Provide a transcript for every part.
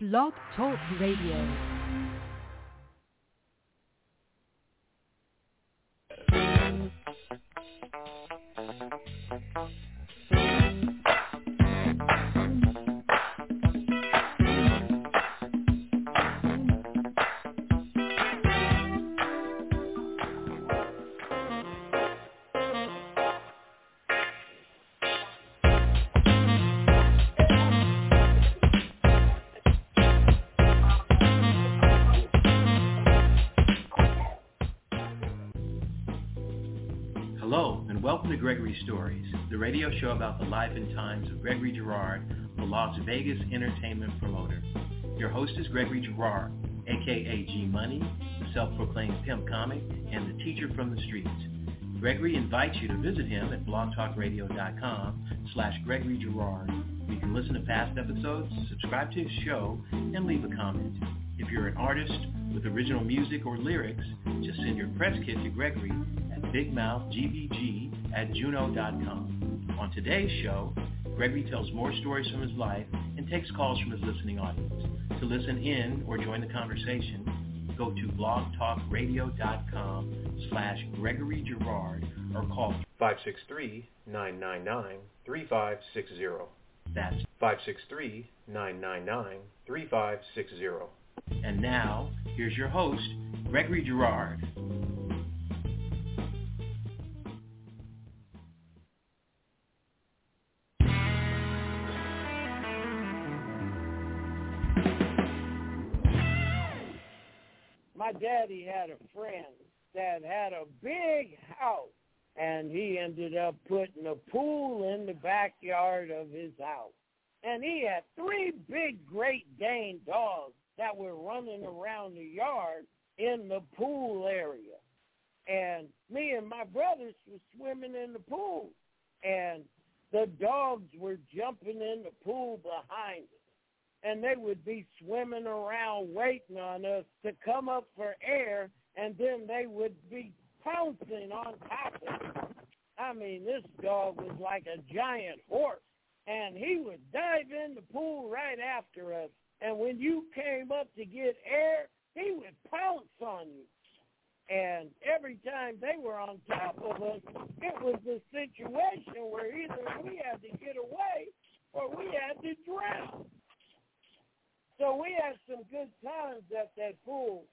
Blog Talk Radio. Hello, and welcome to Gregory Stories, the radio show about the life and times of Gregory Girard, the Las Vegas entertainment promoter. Your host is Gregory Girard, a.k.a. G-Money, the self-proclaimed pimp comic, and the teacher from the streets. Gregory invites you to visit him at blogtalkradio.com/Gregory Girard. You can listen to past episodes, subscribe to his show, and leave a comment. If you're an artist with original music or lyrics, just send your press kit to Gregory at bigmouthgbg@juno.com. On today's show, Gregory tells more stories from his life and takes calls from his listening audience. To listen in or join the conversation, go to blogtalkradio.com/Gregory Girard or call 563-999-3560. That's 563-999-3560. And now, here's your host, Gregory Girard. My daddy had a friend that had a big house, and he ended up putting a pool in the backyard of his house. And he had 3 big Great Dane dogs that were running around the yard in the pool area. And me and my brothers were swimming in the pool, and the dogs were jumping in the pool behind us. And they would be swimming around waiting on us to come up for air, and then they would be pouncing on top of us. I mean, this dog was like a giant horse, and he would dive in the pool right after us. And when you came up to get air, he would pounce on you. And every time they were on top of us, it was a situation where either we had to get away or we had to drown. So we had some good times at that pool.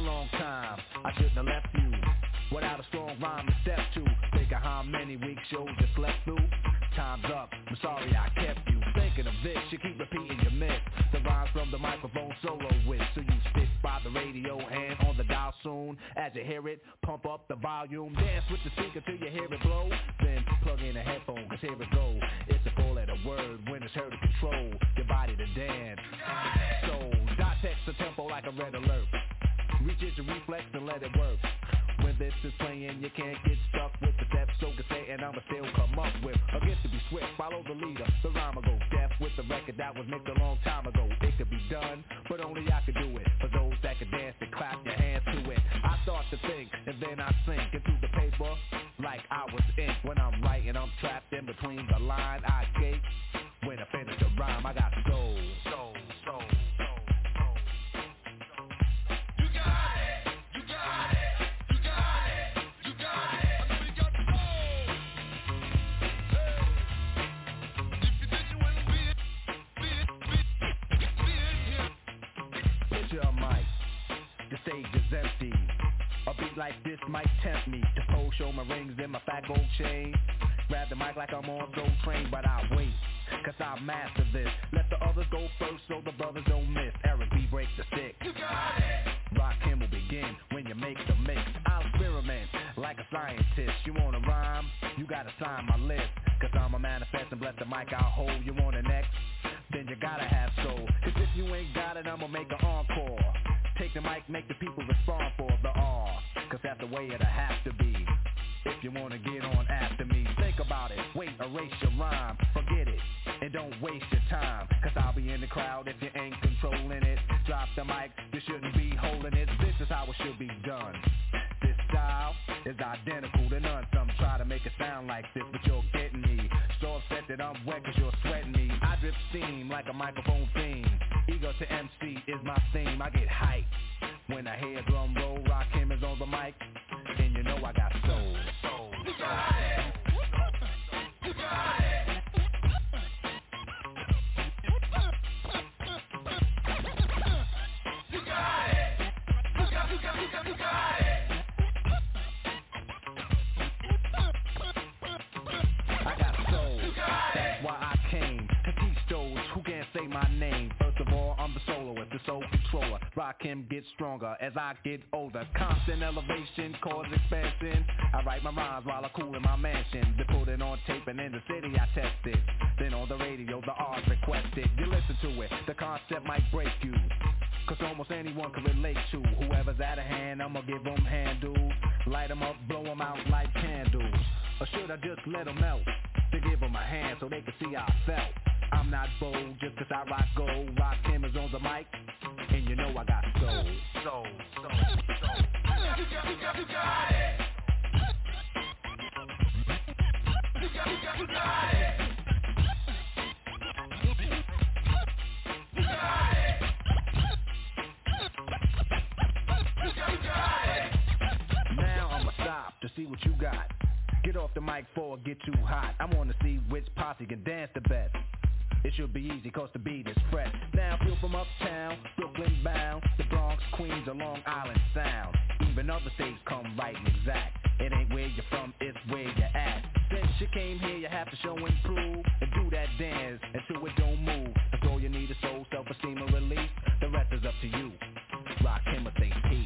long time. I shouldn't have left you without a strong rhyme to step to. Think of how many weeks shows you slept through. Time's up, I'm sorry I kept you thinking of this. You keep repeating your myth. The rhymes from the microphone solo with. So you stick by the radio, hand on the dial soon. As you hear it, pump up the volume. Dance with the speaker till you hear it blow. Then plug in a headphone, cause here it go. It's a four-letter word when it's heard to control your body to dance. So, dot text the tempo like a red alert. Reach it your reflex and let it work. When this is playing, you can't get stuck with the steps. So can say, and I'ma still come up with a gift to be swift. Follow the leader, the rhyme will go deaf with the record that was mixed a long time ago. It could be done, but only I could do it. For those that can dance and clap your hands to it. I start to think, and then I sink into the paper like I was ink. When I'm writing, I'm trapped in between the line. I escape when I finish the rhyme. I got soul. The stage is empty. A beat like this might tempt me to pose, show my rings and my fat gold chain. Grab the mic like I'm on Soul Train, but I wait, cause I master this. Let the others go first so the brothers don't miss. Eric B breaks the stick. You got it. Rock him will begin when you make the mix. I'll experiment like a scientist. You wanna rhyme? You gotta sign my list. Cause I'm a manifest and bless the mic I'll hold. You want it next? Then you gotta have soul. Cause if you ain't got it, I'ma make an encore. Take the mic, make the people respond for the R. Cause that's the way it'll have to be. If you wanna get on after me, think about it, wait, erase your rhyme. Forget it, and don't waste your time. Cause I'll be in the crowd if you ain't controlling it. Drop the mic, you shouldn't be holding it. This is how it should be done. This style is identical to none. Some try to make it sound like this, but you're getting me. So upset that I'm wet cause you're sweating me. I drip steam like a microphone theme. Ego to MC is my theme. I get hyped when I hear drum roll. Rock him is on the mic, and you know I got soul. You got it. You got it. You got it. You got it. I got soul. That's why I came to teach those who can't say my name. First of all, I'm the soloist, the soul controller. Rock him, get stronger as I get older. Constant elevation, cause expansion. I write my rhymes while I cool in my mansion. They put it on tape and in the city I test it. Then on the radio, the R's requested. You listen to it, the concept might break you. Cause almost anyone can relate to whoever's out of hand, I'ma give them handles. Light them up, blow them out like candles. Or should I just let them melt? To give them a hand so they can see how I felt. I'm not bold just cause I rock gold. Rock him is on the mic, and you know I got soul. Soul. You got it. You got it. You got it. Now I'ma stop to see what you got. Get off the mic before it get too hot. I wanna see which posse can dance the best. It should be easy cause the beat is fresh. Now feel from uptown, Brooklyn bound, the Bronx, Queens, or Long Island Sound. Even other states come right and exact. It ain't where you're from, it's where you're at. Since you came here, you have to show and prove. And do that dance until it don't move. That's all you need is soul, self-esteem, and release. The rest is up to you. Rock him or say peace.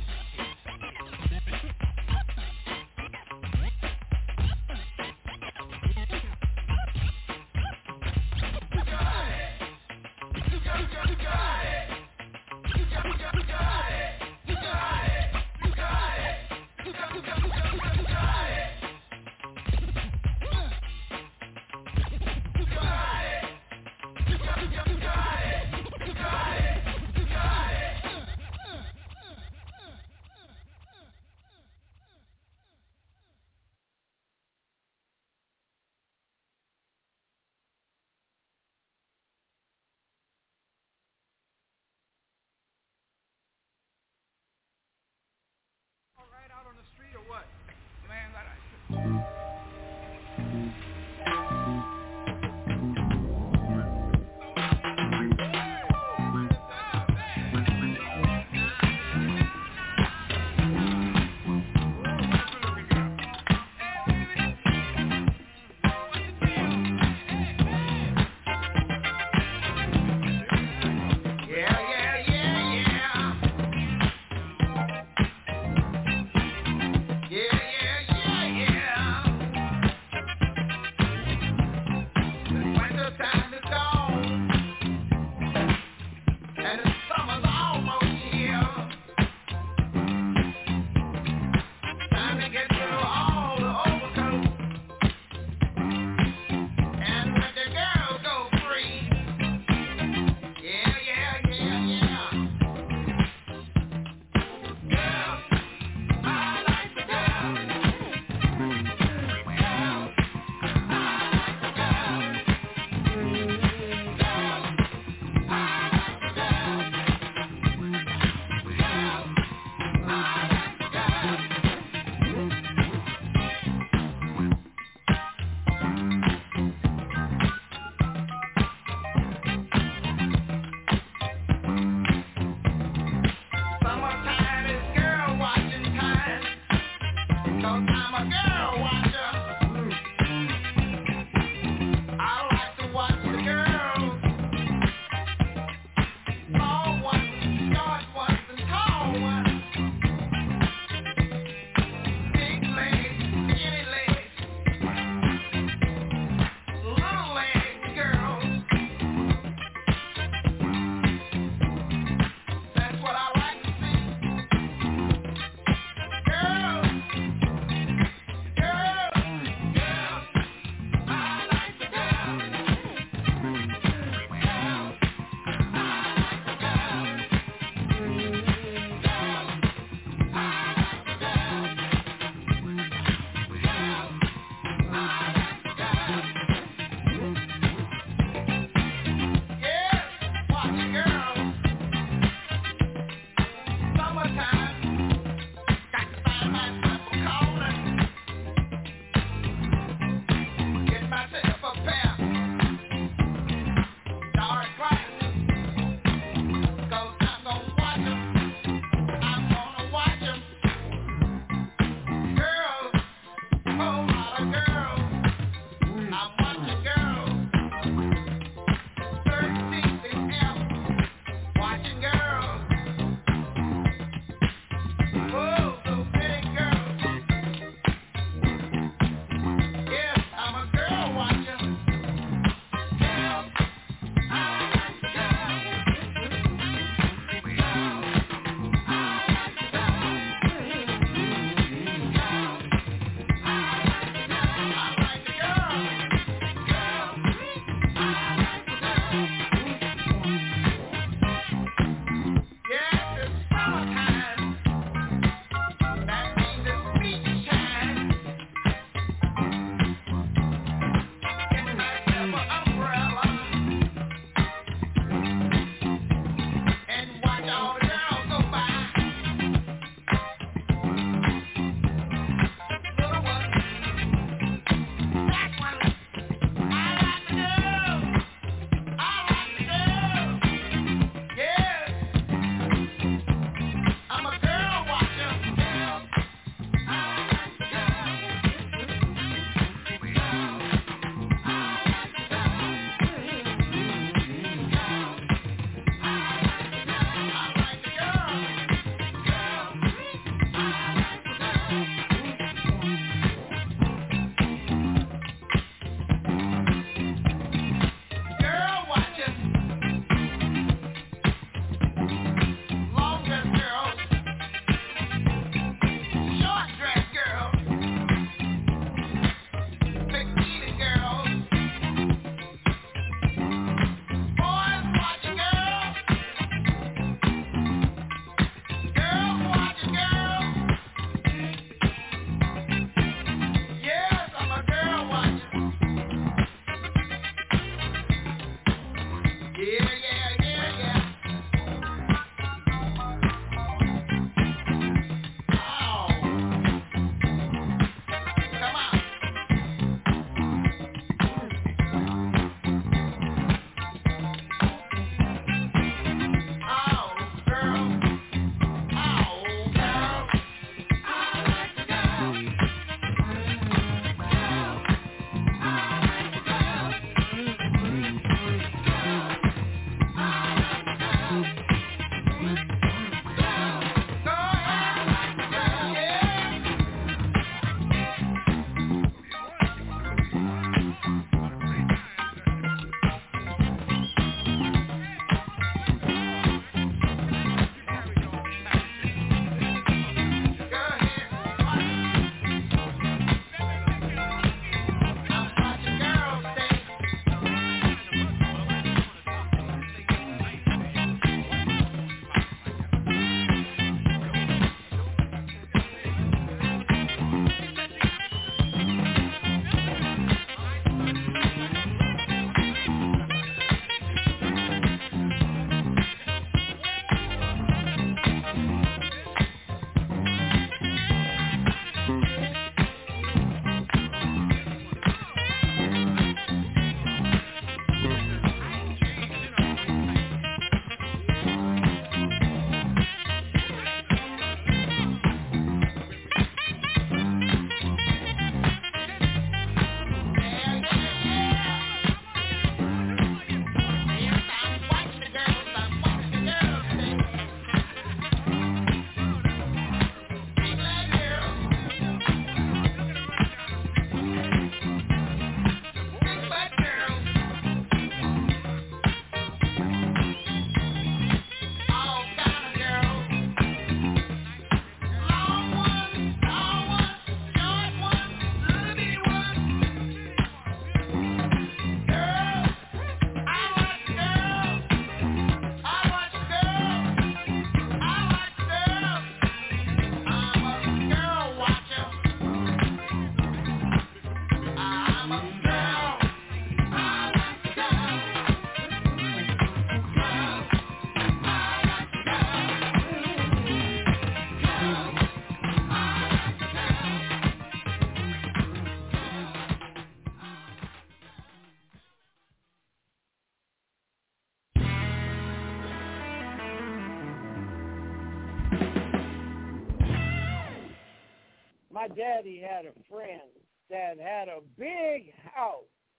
My daddy had a friend that had a big house,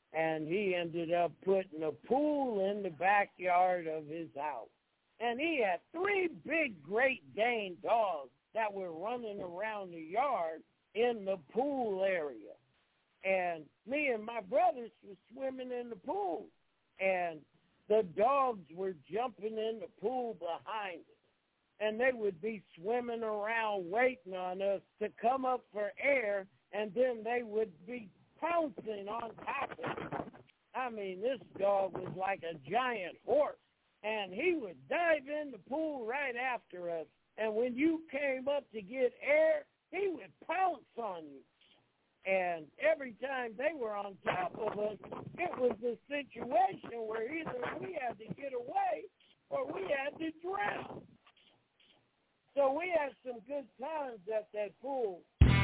and he ended up putting a pool in the backyard of his house. And he had 3 big Great Dane dogs that were running around the yard in the pool area. And me and my brothers were swimming in the pool, and the dogs were jumping in the pool behind us. And they would be swimming around waiting on us to come up for air, and then they would be pouncing on top of us. I mean, this dog was like a giant horse, and he would dive in the pool right after us. And when you came up to get air, he would pounce on you. And every time they were on top of us, it was a situation where either we had to get away or we had to drown. So we had some good times at that pool.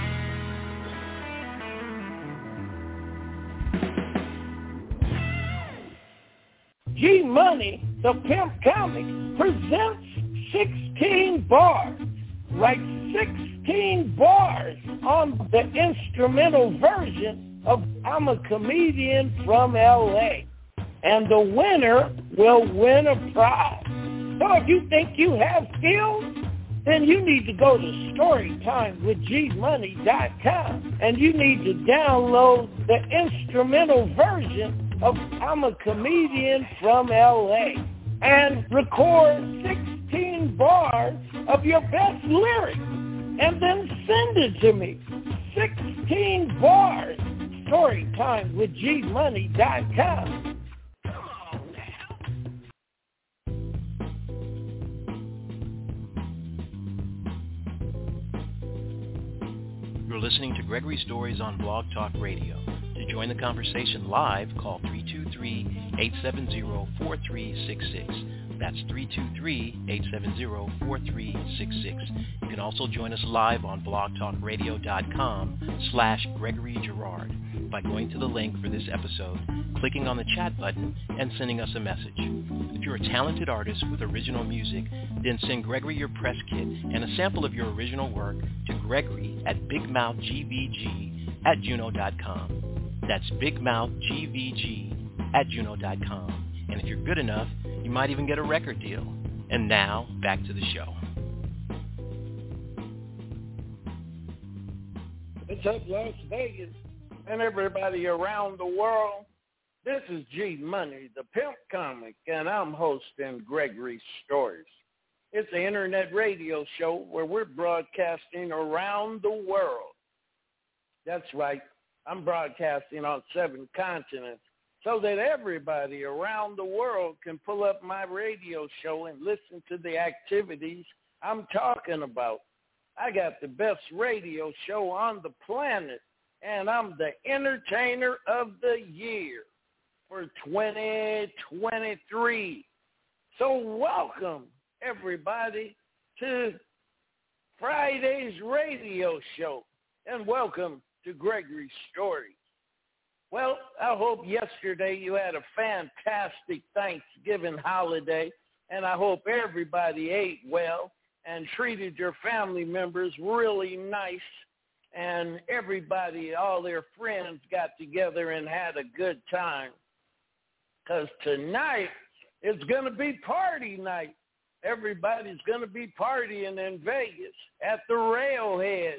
G Money, the Pimp Comic, presents 16 bars. Write 16 bars on the instrumental version of I'm a Comedian from L.A. And the winner will win a prize. So if you think you have skills, then you need to go to StorytimeWithGMoney.com and you need to download the instrumental version of I'm a Comedian from L.A. and record 16 bars of your best lyrics and then send it to me. 16 bars. StorytimeWithGMoney.com. You're listening to Gregory Stories on Blog Talk Radio. To join the conversation live, call 323-870-4366. That's 323-870-4366. You can also join us live on blogtalkradio.com/Gregory Girard by going to the link for this episode, clicking on the chat button, and sending us a message. If you're a talented artist with original music, then send Gregory your press kit and a sample of your original work to Gregory at bigmouthgvg@juno.com. That's bigmouthgvg@juno.com. And if you're good enough, you might even get a record deal. And now, back to the show. What's up, Las Vegas, and everybody around the world? This is G Money, the Pimp Comic, and I'm hosting Gregory Stories. It's an internet radio show where we're broadcasting around the world. That's right. I'm broadcasting on 7 continents so that everybody around the world can pull up my radio show and listen to the activities I'm talking about. I got the best radio show on the planet, and I'm the Entertainer of the Year for 2023. So welcome, everybody, to Friday's radio show, and welcome to Gregory Stories. Well, I hope yesterday you had a fantastic Thanksgiving holiday, and I hope everybody ate well and treated your family members really nice, and everybody, all their friends got together and had a good time. Because tonight it's going to be party night. Everybody's going to be partying in Vegas at the Railhead.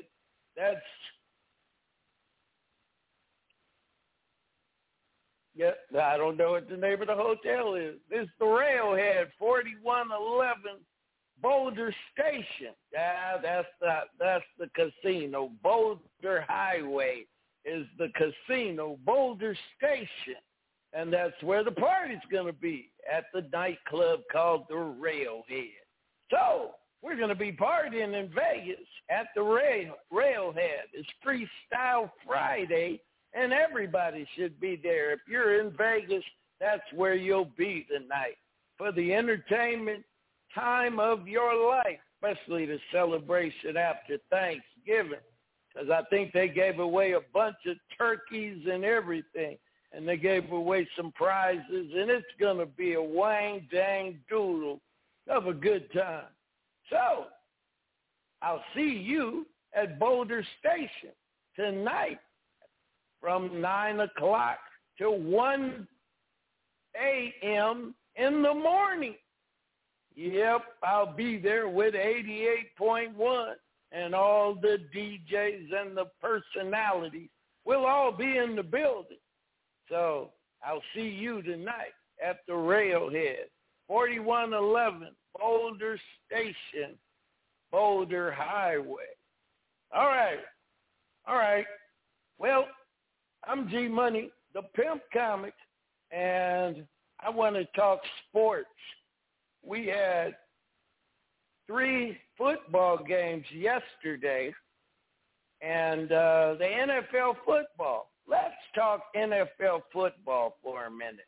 I don't know what the name of the hotel is. It's the Railhead, 4111 Boulder Station. That's the casino. Boulder Highway is the casino, Boulder Station. And that's where the party's going to be, at the nightclub called the Railhead. So we're going to be partying in Vegas at the Railhead. It's Freestyle Friday, and everybody should be there. If you're in Vegas, that's where you'll be tonight for the entertainment time of your life, especially the celebration after Thanksgiving, because I think they gave away a bunch of turkeys and everything, and they gave away some prizes, and it's going to be a wang-dang-doodle of a good time. So I'll see you at Boulder Station tonight from 9 o'clock till 1 a.m. in the morning. Yep, I'll be there with 88.1, and all the DJs and the personalities will all be in the building. So I'll see you tonight at the Railhead, 4111 Boulder Station, Boulder Highway. All right. Well, I'm G Money, the Pimp Comic, and I want to talk sports. We had 3 football games yesterday, and the NFL football. Let's talk NFL football for a minute.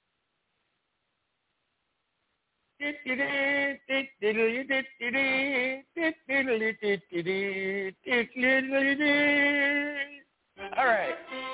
All right.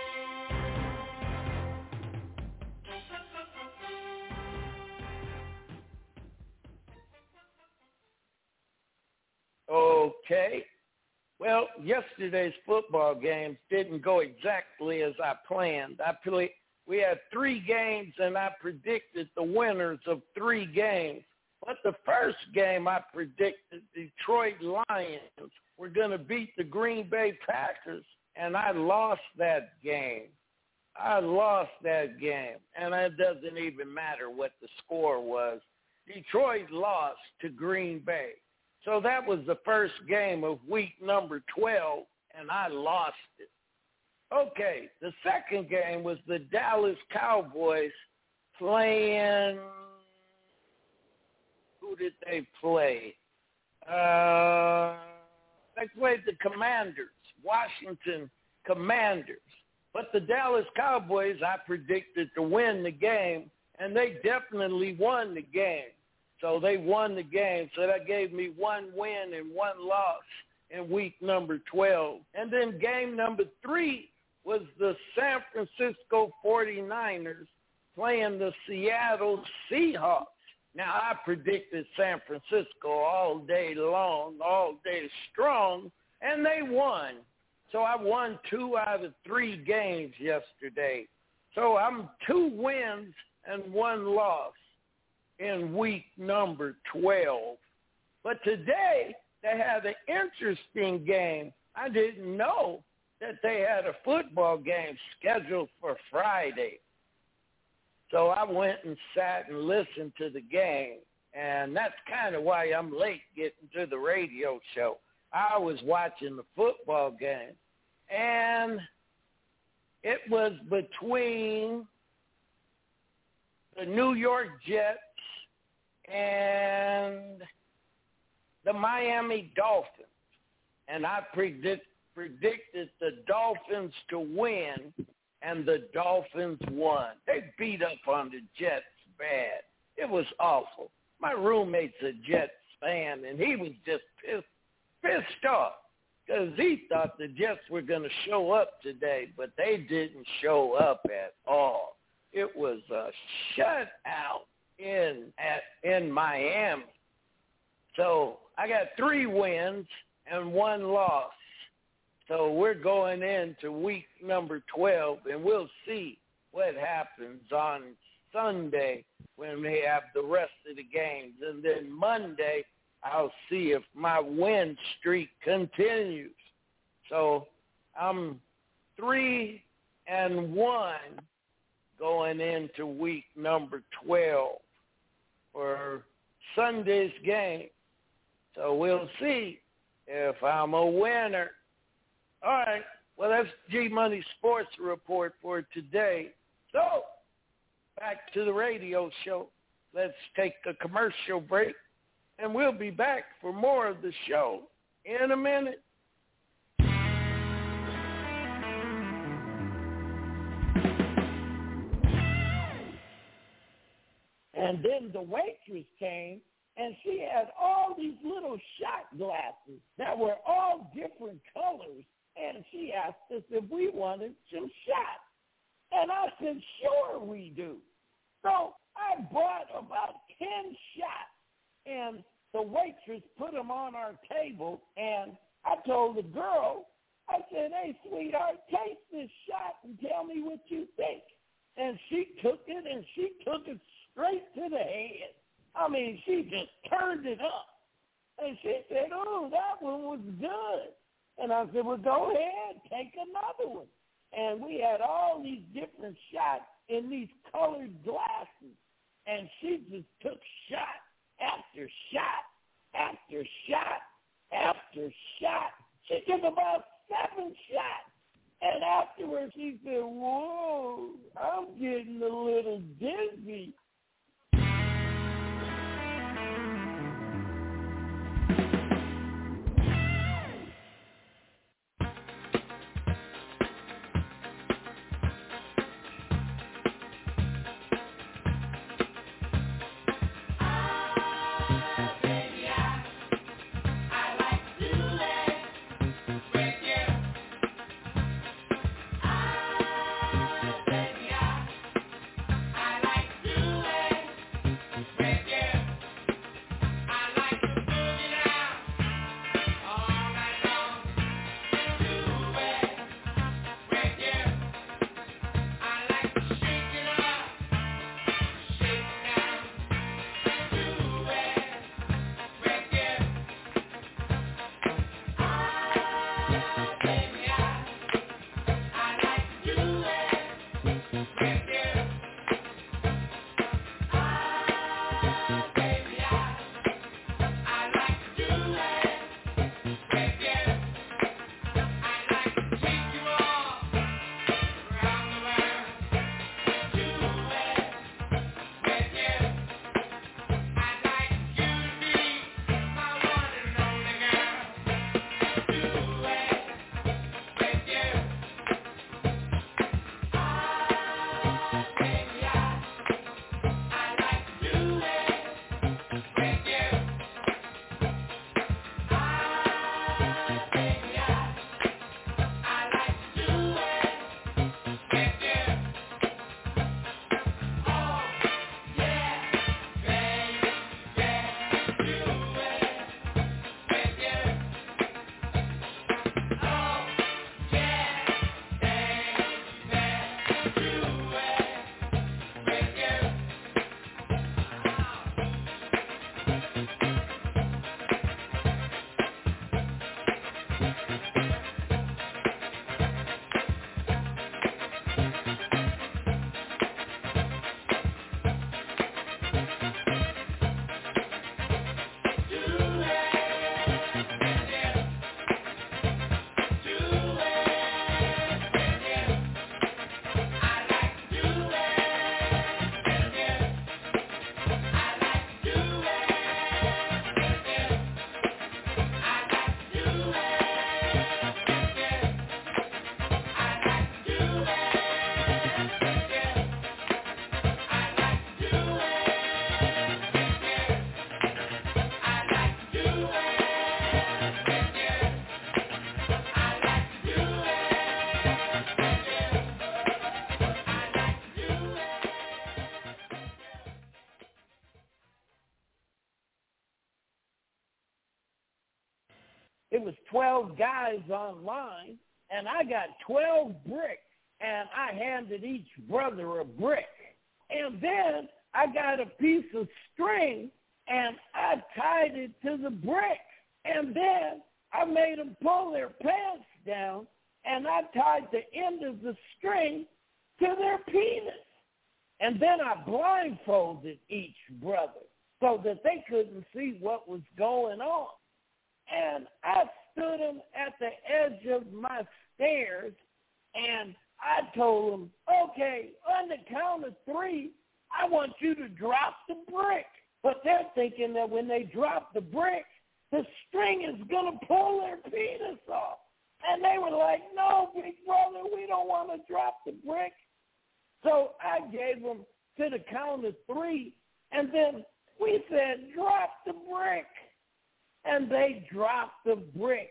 Okay. Well, yesterday's football games didn't go exactly as I planned. We had 3 games, and I predicted the winners of 3 games. But the first game I predicted Detroit Lions were going to beat the Green Bay Packers, and I lost that game. And it doesn't even matter what the score was. Detroit lost to Green Bay. So that was the first game of week number 12, and I lost it. Okay, the second game was the Dallas Cowboys playing – who did they play? They played the Commanders, Washington Commanders. But the Dallas Cowboys, I predicted to win the game, and they definitely won the game. So they won the game, so that gave me 1 win and 1 loss in week number 12. And then game number 3 was the San Francisco 49ers playing the Seattle Seahawks. Now, I predicted San Francisco all day long, all day strong, and they won. So I won 2 out of 3 games yesterday. So I'm 2 wins and 1 loss in week number 12. But today, they had an interesting game. I didn't know that they had a football game scheduled for Friday. So I went and sat and listened to the game, and that's kind of why I'm late getting to the radio show. I was watching the football game, and it was between the New York Jets and the Miami Dolphins, and I predicted the Dolphins to win, and the Dolphins won. They beat up on the Jets bad. It was awful. My roommate's a Jets fan, and he was just pissed off because he thought the Jets were going to show up today, but they didn't show up at all. It was a shutout in Miami. So I got 3 wins and 1 loss. So we're going into week number 12, and we'll see what happens on Sunday when we have the rest of the games. And then Monday, I'll see if my win streak continues. So I'm 3-1 going into week number 12 for Sunday's game. So we'll see if I'm a winner. All right. Well, that's G-Money Sports Report for today. So back to the radio show. Let's take a commercial break, and we'll be back for more of the show in a minute. And then the waitress came, and she had all these little shot glasses that were all different colors, and she asked us if we wanted some shots. And I said, sure we do. So I bought about 10 shots, and the waitress put them on our table, and I told the girl, I said, hey, sweetheart, taste this shot and tell me what you think. and she took it straight to the head. I mean, she just turned it up. And she said, oh, that one was good. And I said, well, go ahead, take another one. And we had all these different shots in these colored glasses. And she just took shot after shot after shot after shot. She took about 7 shots. And afterwards she said, whoa, I'm getting a little dizzy. It was 12 guys online, and I got 12 bricks, and I handed each brother a brick. And then I got a piece of string, and I tied it to the brick. And then I made them pull their pants down, and I tied the end of the string to their penis. And then I blindfolded each brother so that they couldn't see what was going on. And I stood them at the edge of my stairs, and I told them, okay, on the count of 3, I want you to drop the brick. But they're thinking that when they drop the brick, the string is going to pull their penis off. And they were like, no, big brother, we don't want to drop the brick. So I gave them to the count of 3, and then we said, drop the brick. And they dropped the brick.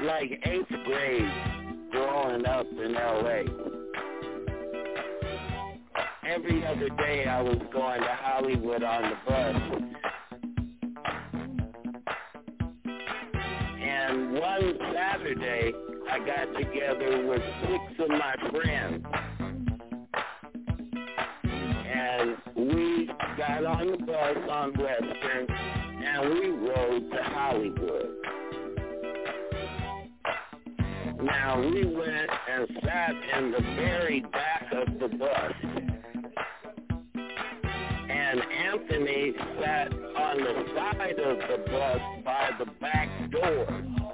like 8th grade growing up in L.A. Every other day I was going to Hollywood on the bus. And one Saturday, I got together with 6 of my friends. And we got on the bus on Western, and we rode to Hollywood. Now, we went and sat in the very back of the bus. And Anthony sat on the side of the bus by the back door.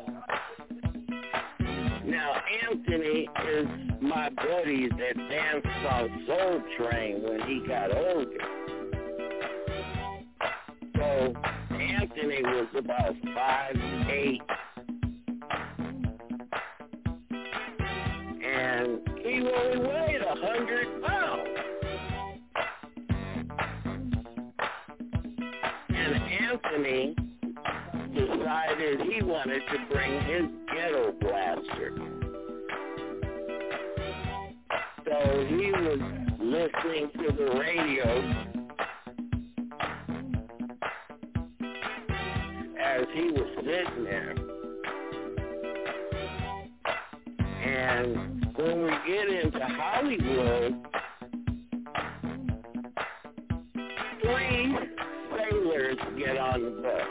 Now, Anthony is my buddy that danced on Soul Train when he got older. So, Anthony was about 5'8", and he only weighed 100 pounds. And Anthony decided he wanted to bring his ghetto blaster. So he was listening to the radio as he was sitting there. And when we get into Hollywood, 3 sailors get on the bus.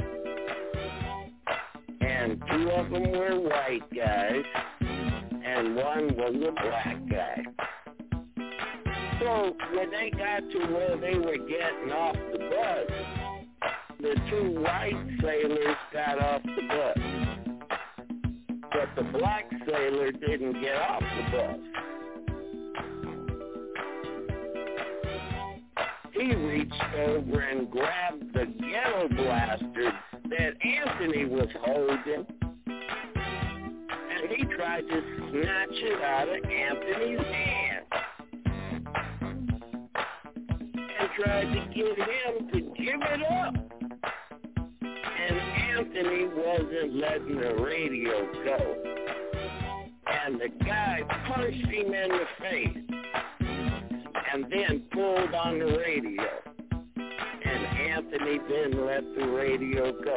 And 2 of them were white guys, and 1 was a black guy. So when they got to where they were getting off the bus, the 2 white sailors got off the bus. But the black sailor didn't get off the bus. He reached over and grabbed the ghetto blaster that Anthony was holding, and he tried to snatch it out of Anthony's hand and tried to get him to give it up. And Anthony wasn't letting the radio go. And the guy punched him in the face and then pulled on the radio. And Anthony didn't let the radio go.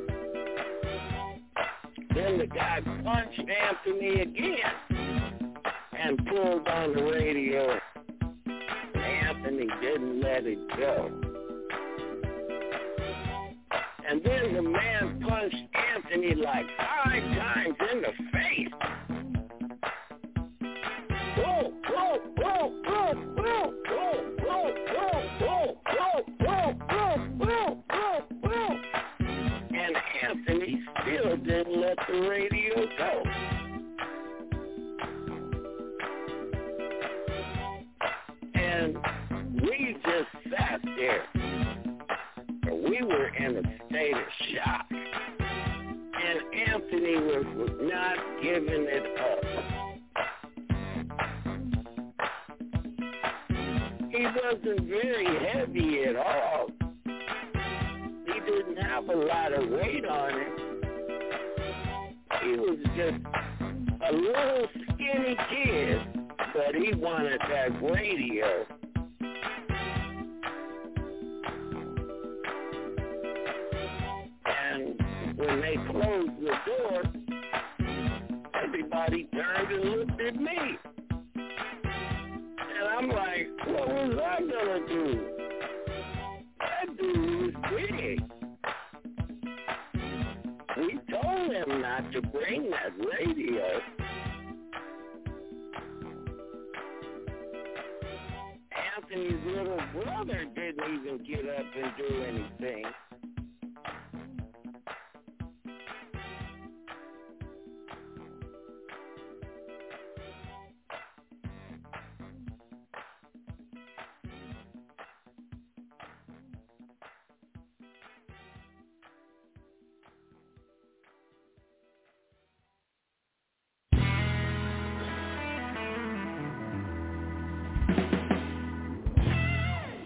Then the guy punched Anthony again and pulled on the radio. And Anthony didn't let it go. And then the man punched Anthony like 5 times in the face. Whoa, whoa, whoa, whoa, whoa, whoa, whoa, whoa, whoa, whoa, whoa, whoa, whoa, whoa. And Anthony still didn't let the radio go. And we just sat there. We were in a state of shock. And Anthony was not giving it up. He wasn't very heavy at all. He didn't have a lot of weight on him. He was just a little skinny kid, but he wanted that radio. When they closed the door, everybody turned and looked at me. And I'm like, what was I going to do? That dude was big. We told him not to bring that radio. Anthony's little brother didn't even get up and do anything.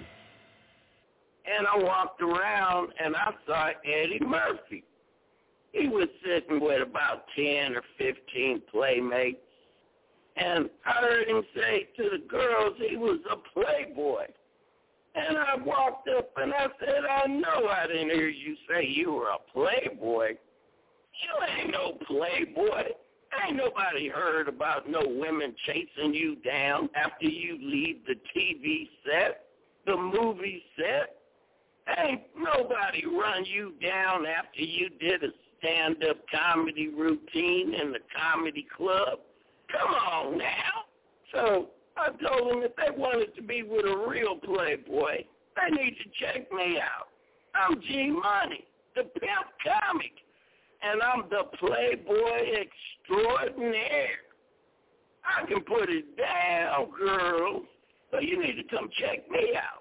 And I walked around and I saw Eddie Murphy. he was sitting with about 10 or 15 playmates. And I heard him say to the girls he was a playboy. And I walked up and I said, I know I didn't hear you say you were a playboy. You ain't no playboy. Ain't nobody heard about no women chasing you down after you leave the TV set, the movie set. Ain't nobody run you down after you did a stand-up comedy routine in the comedy club. Come on now. So I told them if they wanted to be with a real playboy, they need to check me out. I'm G Money, the pimp comic, and I'm the playboy extraordinaire. I can put it down, girls, so you need to come check me out.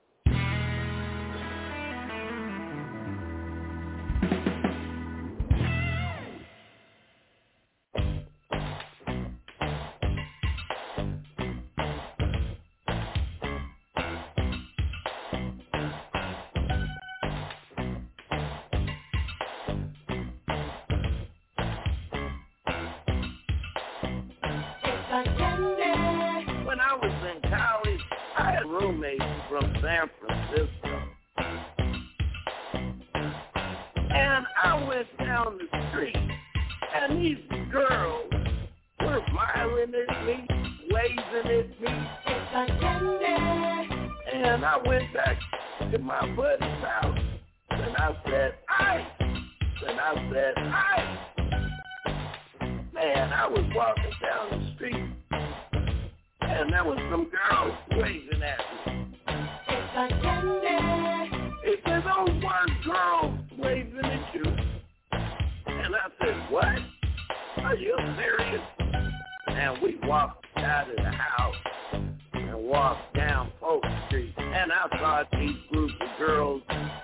When I was in college, I had roommates from San Francisco. And I went down the street, and these girls were smiling at me, waving at me. And I went back to my buddy's house, and I said, ice. And I said, ice. Man, I was walking down the street, and there was some girls waving at me. It said, those weren't girls waving at you. And I said, what? Are you serious? And we walked out of the house and walked down Polk Street, and I saw these group of girls,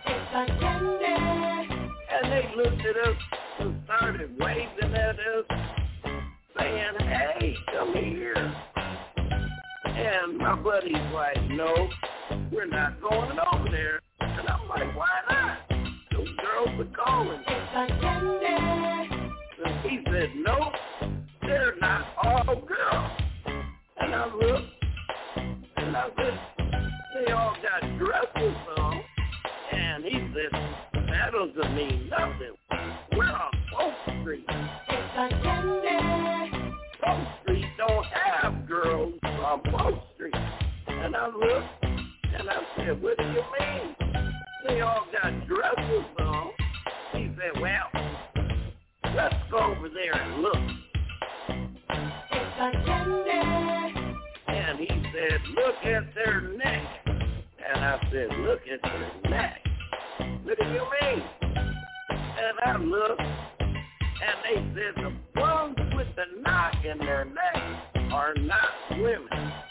and they looked at us and started waving at us, saying, hey, come here. And my buddy's like, no, we're not going over there. And I'm like, why not? Those girls are calling. And he said, no, they're not all girls. And I looked, and I said, they all got dresses on. And he said, that doesn't mean nothing. We're on Polk Street. Polk Street don't have girls on Polk Street. And I looked, and I said, what do you mean? They all got dresses on. He said, well, let's go over there and look. And he said, look at their neck. And I said, look at their neck. What do you mean? And I looked, and they said the ones with the knot in their neck are not women.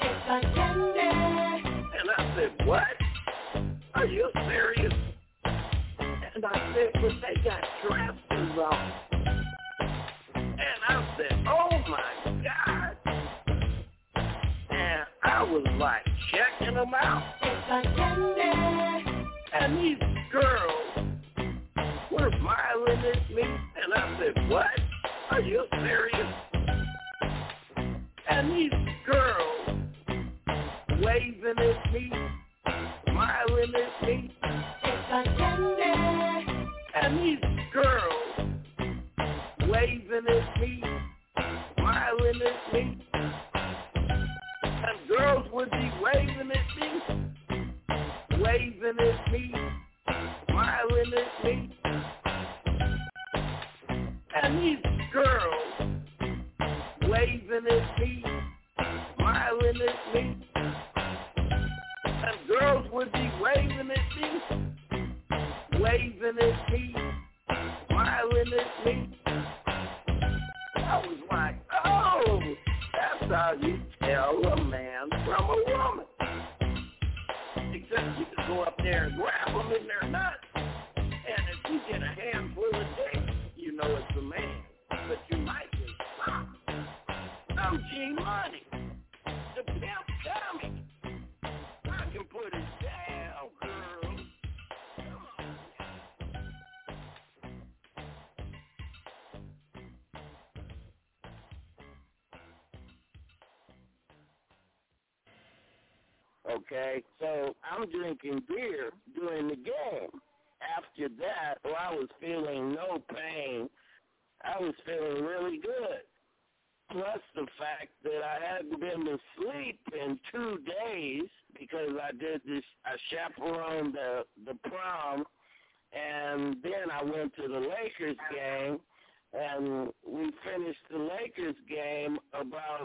And I said, what? Are you serious? And I said, but they got dresses on. And I said, oh my God. And I was like checking them out. And these girls were smiling at me. And I said, what? Are you serious? And these girls waving at me, smiling at me. And these girls waving at me, smiling at me. And girls would be waving at me, waving at me, smiling at me. And these girls waving at me, smiling at me. And girls would be waving at me, waving at me, smiling at me. I was like, oh, that's how you tell a man from a woman. Except you can go up there and grab them in their nuts. And if you get a handful of dick, you know it's a man. But you might get socked. I'm G Money, the pimp comic. I can put it down, girl. Come on. okay? So I'm drinking beer during the game. After that, I was feeling no pain. I was feeling really good. Plus the fact that I hadn't been to sleep in 2 days because I chaperoned the prom, and then I went to the Lakers game, and we finished the Lakers game about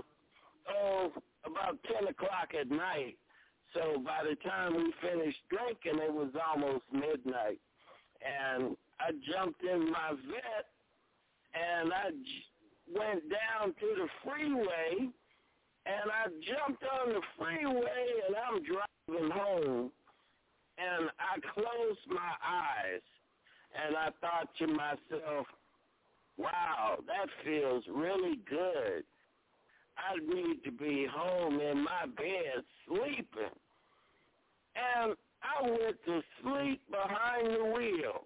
10 o'clock at night. So by the time we finished drinking, it was almost midnight. And I jumped in my vet, and I went down to the freeway, and I jumped on the freeway, and I'm driving home, and I closed my eyes, and I thought to myself, wow, that feels really good. I need to be home in my bed sleeping. And I went to sleep behind the wheel.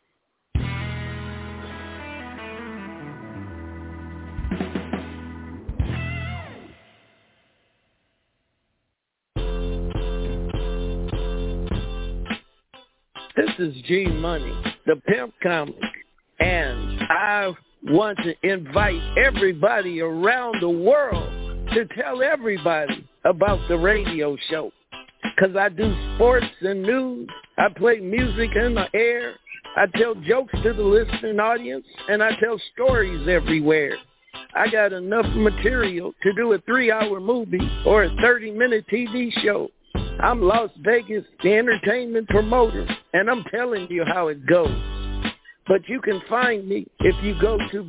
This is G Money, the Pimp Comic, and I want to invite everybody around the world to tell everybody about the radio show. Because I do sports and news, I play music in the air, I tell jokes to the listening audience, and I tell stories everywhere. I got enough material to do a 3-hour movie or a 30-minute TV show. I'm Las Vegas, the entertainment promoter, and I'm telling you how it goes. But you can find me if you go to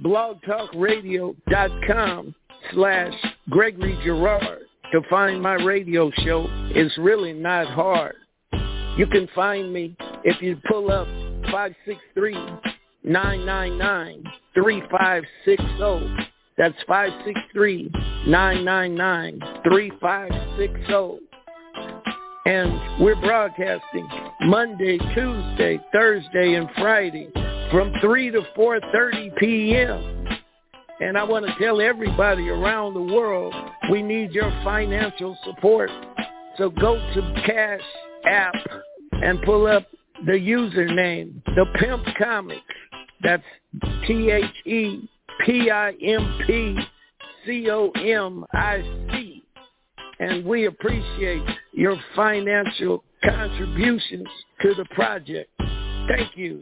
blogtalkradio.com/Gregory Girard to find my radio show. It's really not hard. You can find me if you pull up 563-999-3560. That's 563-999-3560. And we're broadcasting Monday, Tuesday, Thursday, and Friday from 3 to 4:30 p.m. And I want to tell everybody around the world, we need your financial support. So go to Cash App and pull up the username, The Pimp Comic. That's THEPIMPCOMIC. And we appreciate your financial contributions to the project. Thank you.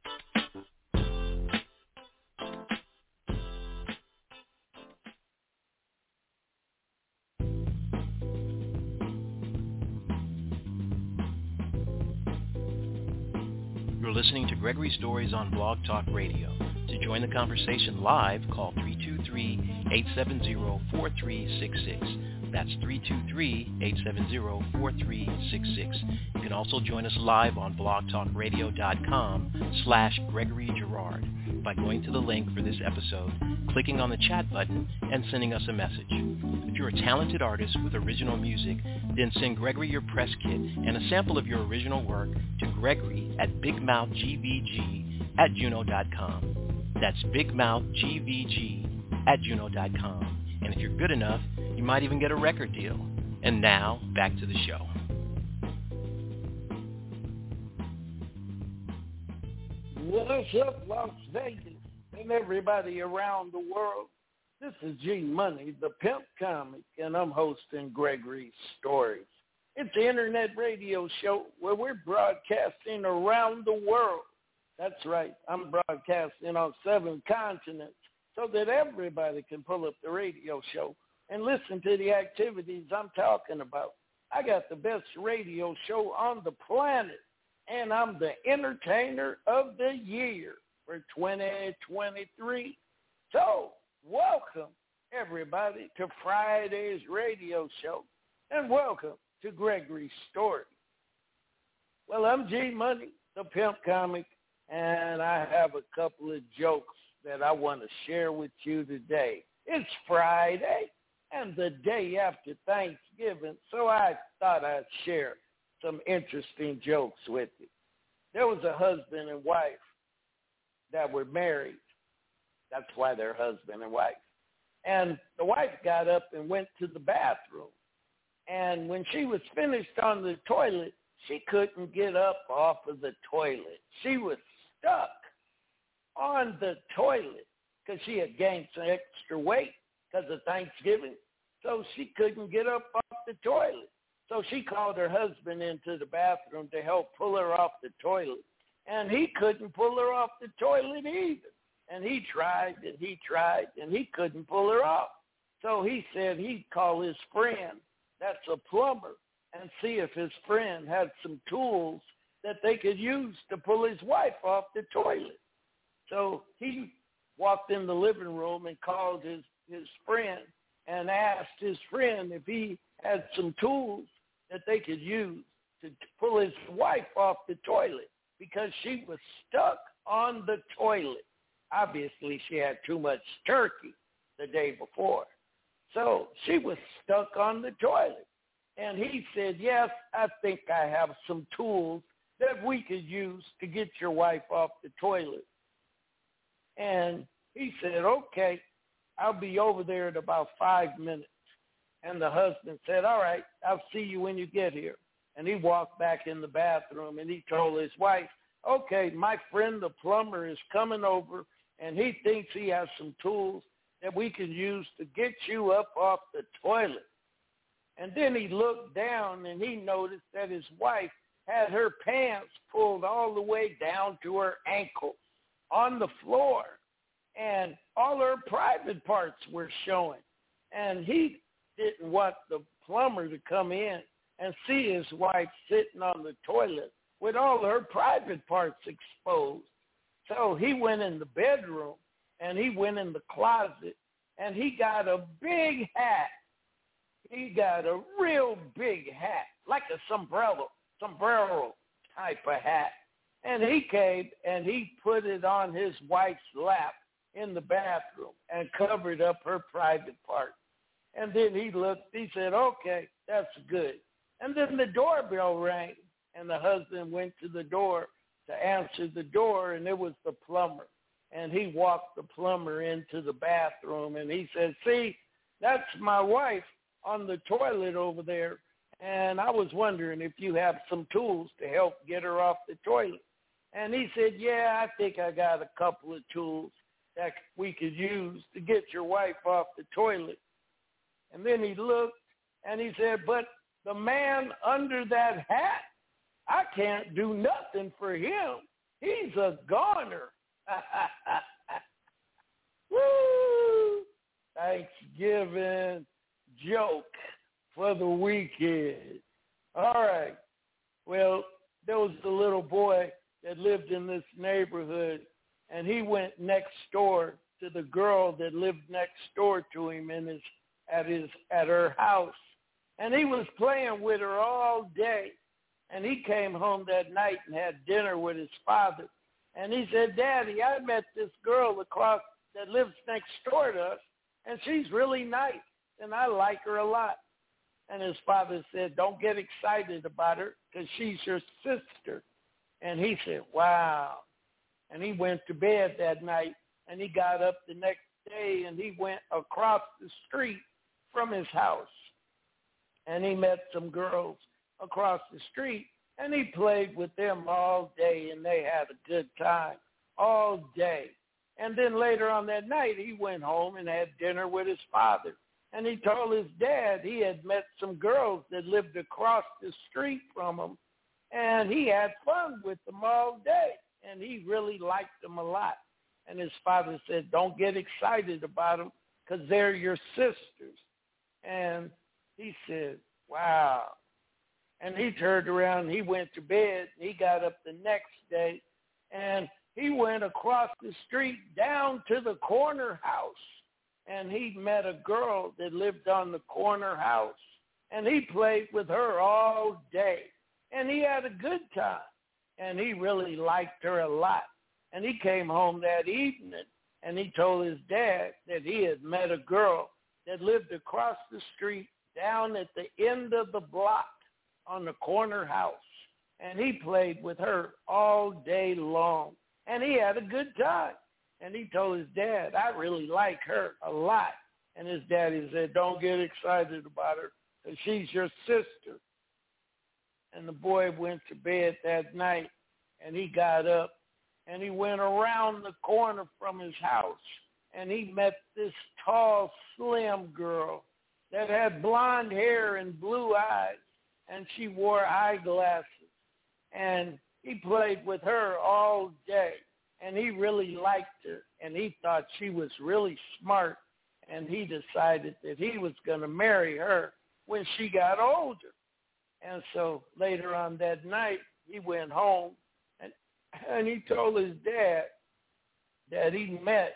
You're listening to Gregory Stories on Blog Talk Radio. To join the conversation live, call 323-870-4366. That's 323-870-4366. You can also join us live on blogtalkradio.com/Gregory Girard by going to the link for this episode, clicking on the chat button, and sending us a message. If you're a talented artist with original music, then send Gregory your press kit and a sample of your original work to Gregory at bigmouthgvg@juno.com. That's bigmouthgvg@juno.com. And if you're good enough, you might even get a record deal. And now, back to the show. What's up, Las Vegas, and everybody around the world? This is G Money, the Pimp Comic, and I'm hosting Gregory's Stories. It's an internet radio show where we're broadcasting around the world. That's right, I'm broadcasting on 7 continents so that everybody can pull up the radio show and listen to the activities I'm talking about. I got the best radio show on the planet, and I'm the entertainer of the year for 2023. So, welcome, everybody, to Friday's radio show, and welcome to Gregory's Story. Well, I'm G Money, the Pimp Comic, and I have a couple of jokes that I want to share with you today. It's Friday and the day after Thanksgiving, so I thought I'd share some interesting jokes with you. There was a husband and wife that were married. That's why they're husband and wife. And the wife got up and went to the bathroom. And when she was finished on the toilet, she couldn't get up off of the toilet. She was stuck on the toilet because she had gained some extra weight because of Thanksgiving. So she couldn't get up off the toilet. So she called her husband into the bathroom to help pull her off the toilet. And he couldn't pull her off the toilet either. And he tried and he tried and he couldn't pull her off. So he said he'd call his friend, that's a plumber, and see if his friend had some tools that they could use to pull his wife off the toilet. So he walked in the living room and called his friend and asked his friend if he had some tools that they could use to pull his wife off the toilet because she was stuck on the toilet. Obviously, she had too much turkey the day before. So she was stuck on the toilet. And he said, yes, I think I have some tools that we could use to get your wife off the toilet. And he said, okay, I'll be over there in about 5 minutes. And the husband said, all right, I'll see you when you get here. And he walked back in the bathroom and he told his wife, okay, my friend the plumber is coming over and he thinks he has some tools that we can use to get you up off the toilet. And then he looked down and he noticed that his wife had her pants pulled all the way down to her ankles on the floor. And all her private parts were showing. And he didn't want the plumber to come in and see his wife sitting on the toilet with all her private parts exposed. So he went in the bedroom and he went in the closet and he got a big hat. He got a real big hat, like a sombrero type of hat. And he came and he put it on his wife's lap in the bathroom and covered up her private part. And then he looked, he said, okay, that's good. And then the doorbell rang and the husband went to the door to answer the door and it was the plumber. And he walked the plumber into the bathroom and he said, see, that's my wife on the toilet over there. And I was wondering if you have some tools to help get her off the toilet. And he said, yeah, I think I got a couple of tools that we could use to get your wife off the toilet. And then he looked and he said, but the man under that hat, I can't do nothing for him. He's a goner. Woo! Thanksgiving joke for the weekend. All right. Well, there was a little boy that lived in this neighborhood, and he went next door to the girl that lived next door to him at her house. And he was playing with her all day. And he came home that night and had dinner with his father. And he said, Daddy, I met this girl that lives next door to us, and she's really nice, and I like her a lot. And his father said, don't get excited about her because she's your sister. And he said, wow. And he went to bed that night, and he got up the next day, and he went across the street from his house. And he met some girls across the street, and he played with them all day, and they had a good time all day. And then later on that night, he went home and had dinner with his father. And he told his dad he had met some girls that lived across the street from him, and he had fun with them all day, and he really liked them a lot. And his father said, don't get excited about them because they're your sisters. And he said, wow. And he turned around and he went to bed. He got up the next day, and he went across the street down to the corner house. And he met a girl that lived on the corner house. And he played with her all day. And he had a good time. And he really liked her a lot. And he came home that evening, and he told his dad that he had met a girl that lived across the street down at the end of the block on the corner house. And he played with her all day long. And he had a good time. And he told his dad, I really like her a lot. And his daddy said, don't get excited about her because she's your sister. And the boy went to bed that night, and he got up, and he went around the corner from his house, and he met this tall, slim girl that had blonde hair and blue eyes, and she wore eyeglasses. And he played with her all day, and he really liked her, and he thought she was really smart, and he decided that he was going to marry her when she got older. And so later on that night, he went home, and he told his dad that he met,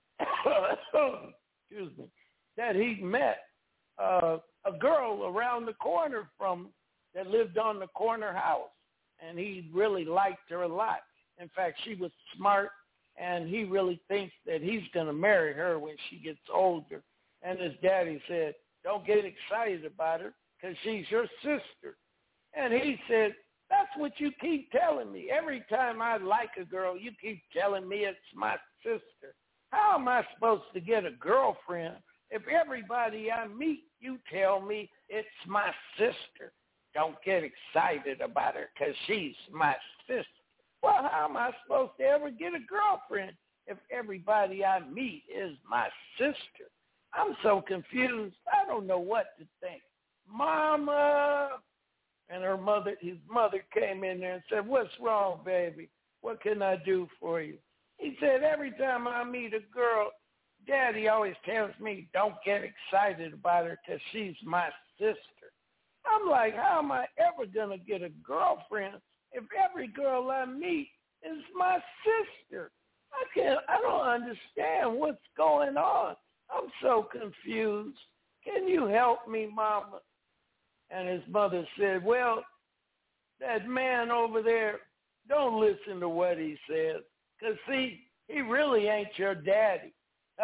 that he met a girl around the corner from that lived on the corner house, and he really liked her a lot. In fact, she was smart, and he really thinks that he's going to marry her when she gets older. And his daddy said, don't get excited about her because she's your sister. And he said, that's what you keep telling me. Every time I like a girl, you keep telling me it's my sister. How am I supposed to get a girlfriend if everybody I meet, you tell me it's my sister? Don't get excited about her because she's my sister. Well, how am I supposed to ever get a girlfriend if everybody I meet is my sister? I'm so confused. I don't know what to think. Mama. And his mother came in there and said, what's wrong, baby? What can I do for you? He said, every time I meet a girl, Daddy always tells me, don't get excited about her because she's my sister. I'm like, how am I ever going to get a girlfriend if every girl I meet is my sister? I don't understand what's going on. I'm so confused. Can you help me, Mama? And his mother said, well, that man over there, don't listen to what he says. Because, see, he really ain't your daddy.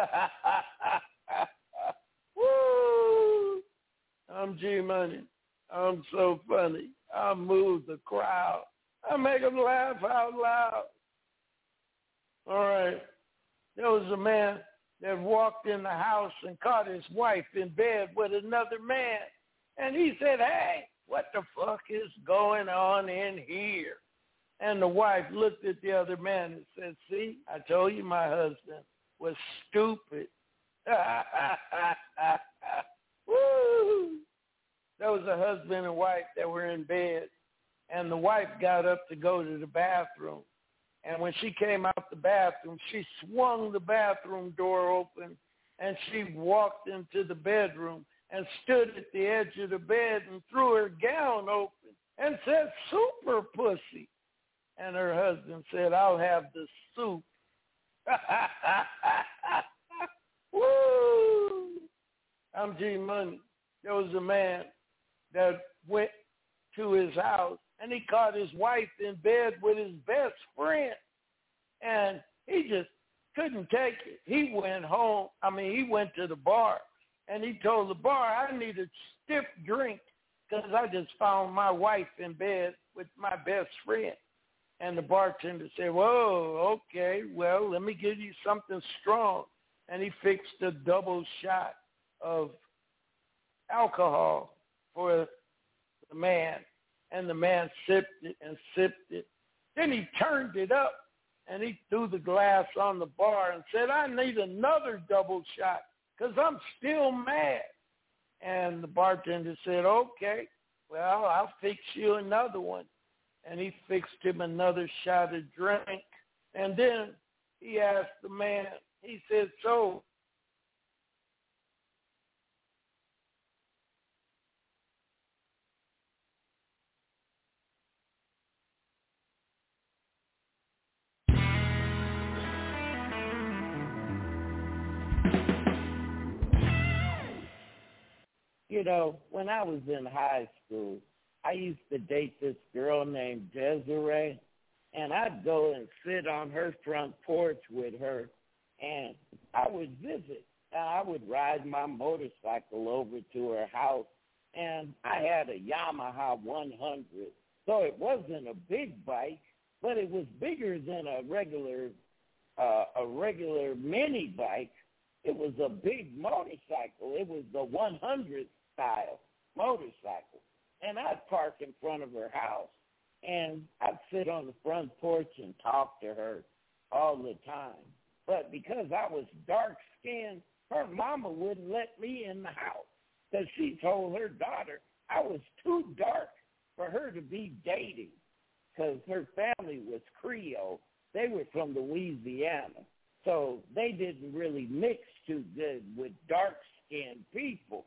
Woo! I'm G-Money. I'm so funny. I move the crowd. I make them laugh out loud. All right. There was a man that walked in the house and caught his wife in bed with another man. And he said, hey, what the fuck is going on in here? And the wife looked at the other man and said, see, I told you my husband was stupid. Woo! There was a husband and wife that were in bed, and the wife got up to go to the bathroom. And when she came out the bathroom, she swung the bathroom door open, and she walked into the bedroom and stood at the edge of the bed and threw her gown open and said, super pussy. And her husband said, I'll have the soup. Woo! I'm G-Money. There was a man that went to his house, and he caught his wife in bed with his best friend. And he just couldn't take it. He went home. He went to the bar. And he told the bar, I need a stiff drink because I just found my wife in bed with my best friend. And the bartender said, whoa, okay, well, let me give you something strong. And he fixed a double shot of alcohol for the man. And the man sipped it and sipped it. Then he turned it up and he threw the glass on the bar and said, I need another double shot because I'm still mad. And the bartender said, okay, well, I'll fix you another one. And he fixed him another shot of drink. And then he asked the man, he said, so you know, when I was in high school, I used to date this girl named Desiree, and I'd go and sit on her front porch with her, and I would visit. I would ride my motorcycle over to her house, and I had a Yamaha 100, so it wasn't a big bike, but it was bigger than a regular mini bike. It was a big motorcycle. It was the 100 style. motorcycle, and I'd park in front of her house, and I'd sit on the front porch and talk to her all the time. But because I was dark-skinned, her mama wouldn't let me in the house because she told her daughter I was too dark for her to be dating because her family was Creole. They were from Louisiana, so they didn't really mix too good with dark-skinned people.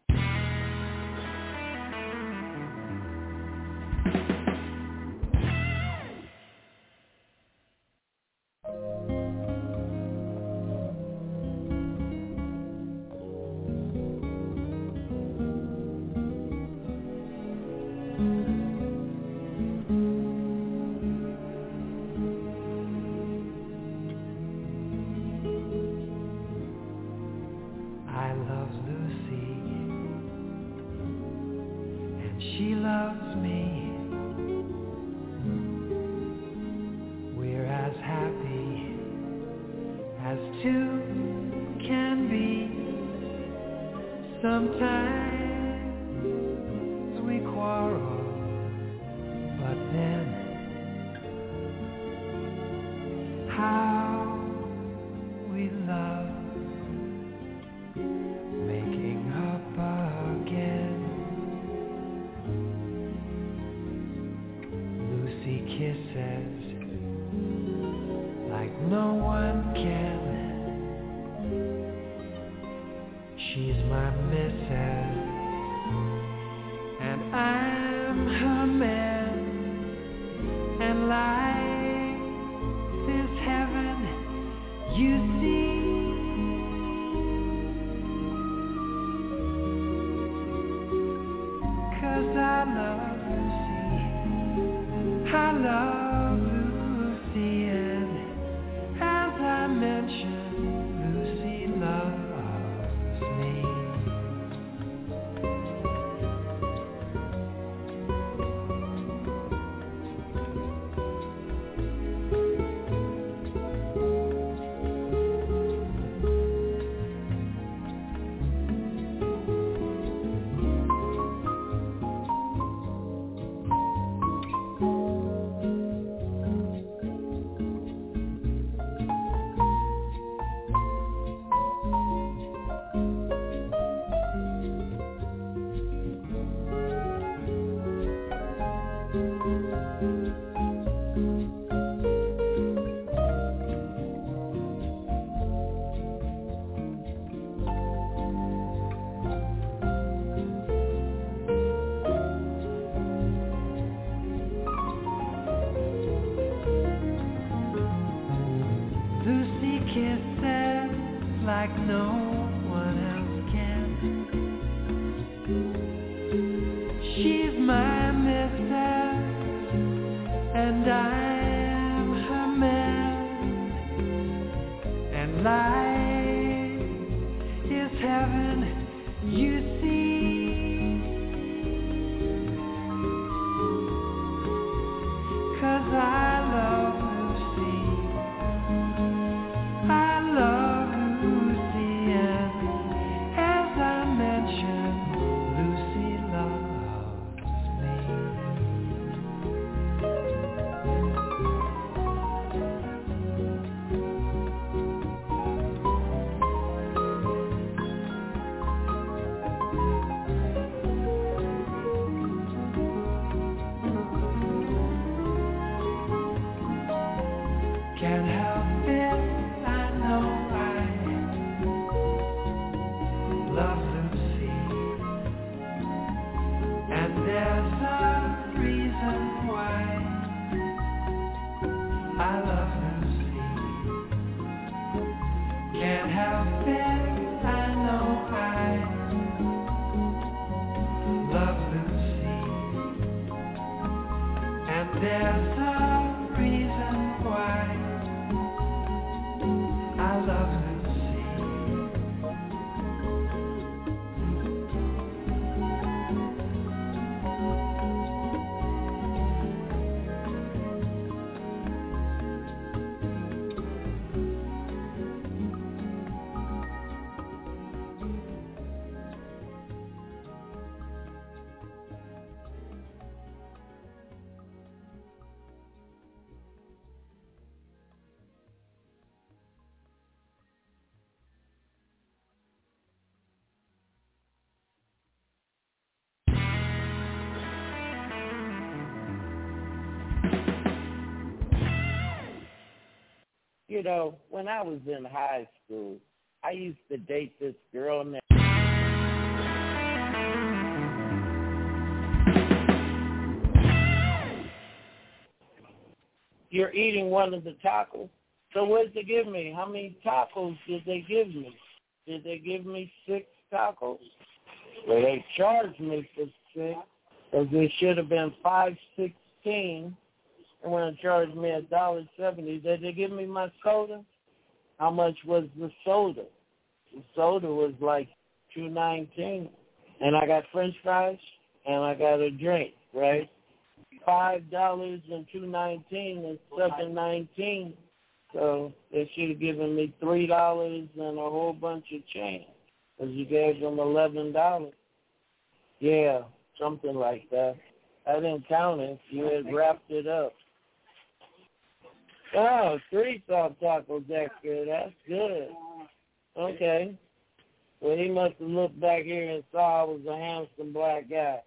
You know, when I was in high school, I used to date this girl named... You're eating one of the tacos? So what did they give me? How many tacos did they give me? Did they give me 6 tacos? Well, they charged me for 6, because it should have been $5.16, and when they charged me $1.70, did they give me my soda? How much was the soda? The soda was like $2.19, and I got French fries, and I got a drink, right? $5 and $2.19 is $7.19. So they should have given me $3 and a whole bunch of change, because you gave them $11. Yeah, something like that. I didn't count it. You had wrapped it up. Oh, 3 soft tacos extra. That's good. Okay. Well, he must have looked back here and saw I was a handsome black guy.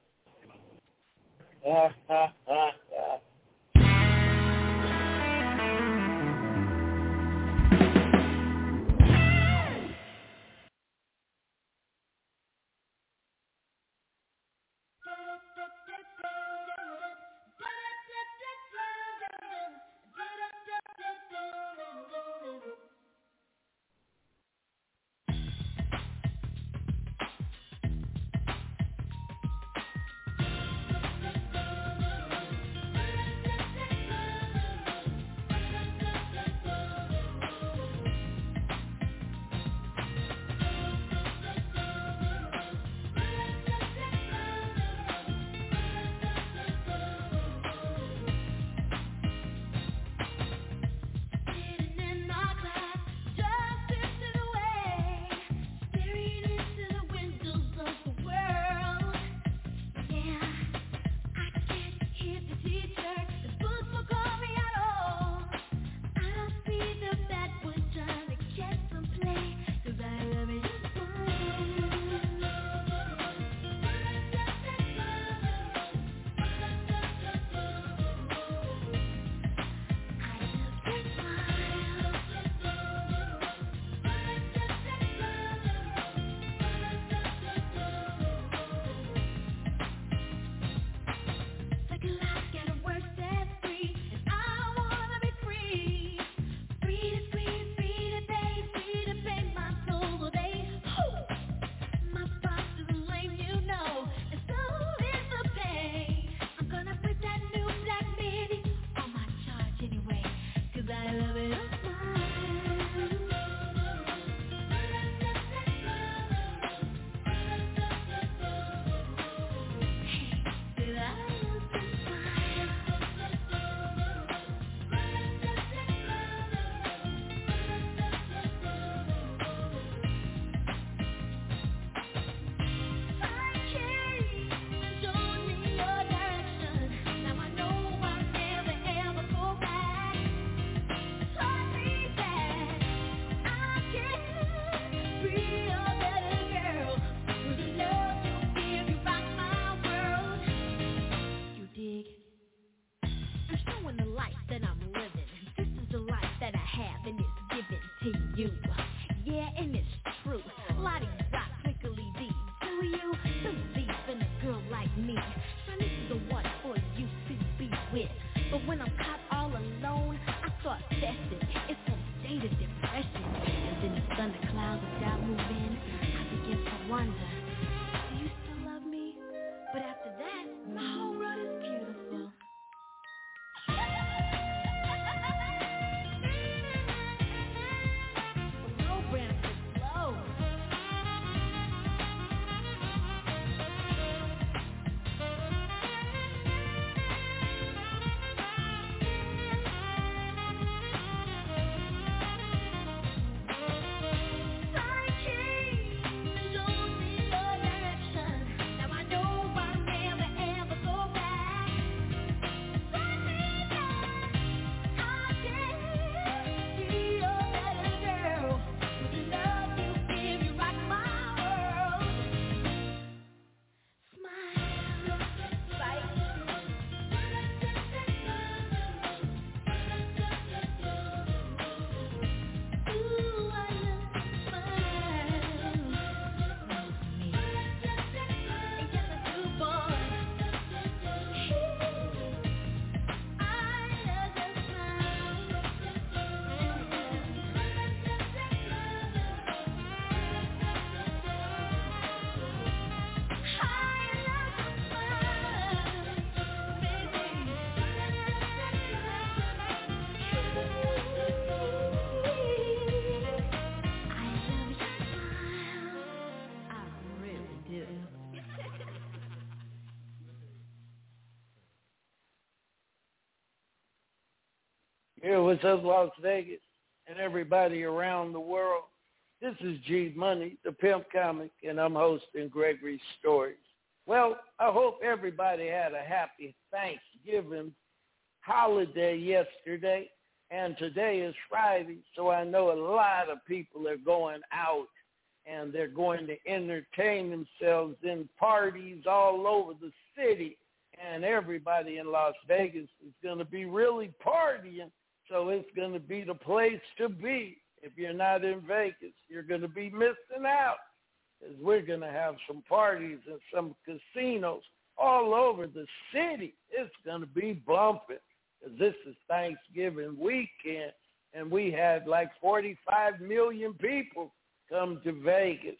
Here what's up, Las Vegas, and everybody around the world. This is G Money, the Pimp Comic, and I'm hosting Gregory Stories. Well, I hope everybody had a happy Thanksgiving holiday yesterday, and today is Friday, so I know a lot of people are going out, and they're going to entertain themselves in parties all over the city, and everybody in Las Vegas is going to be really partying. So it's going to be the place to be. If you're not in Vegas, you're going to be missing out, because we're going to have some parties and some casinos all over the city. It's going to be bumping, because this is Thanksgiving weekend, and we had like 45 million people come to Vegas.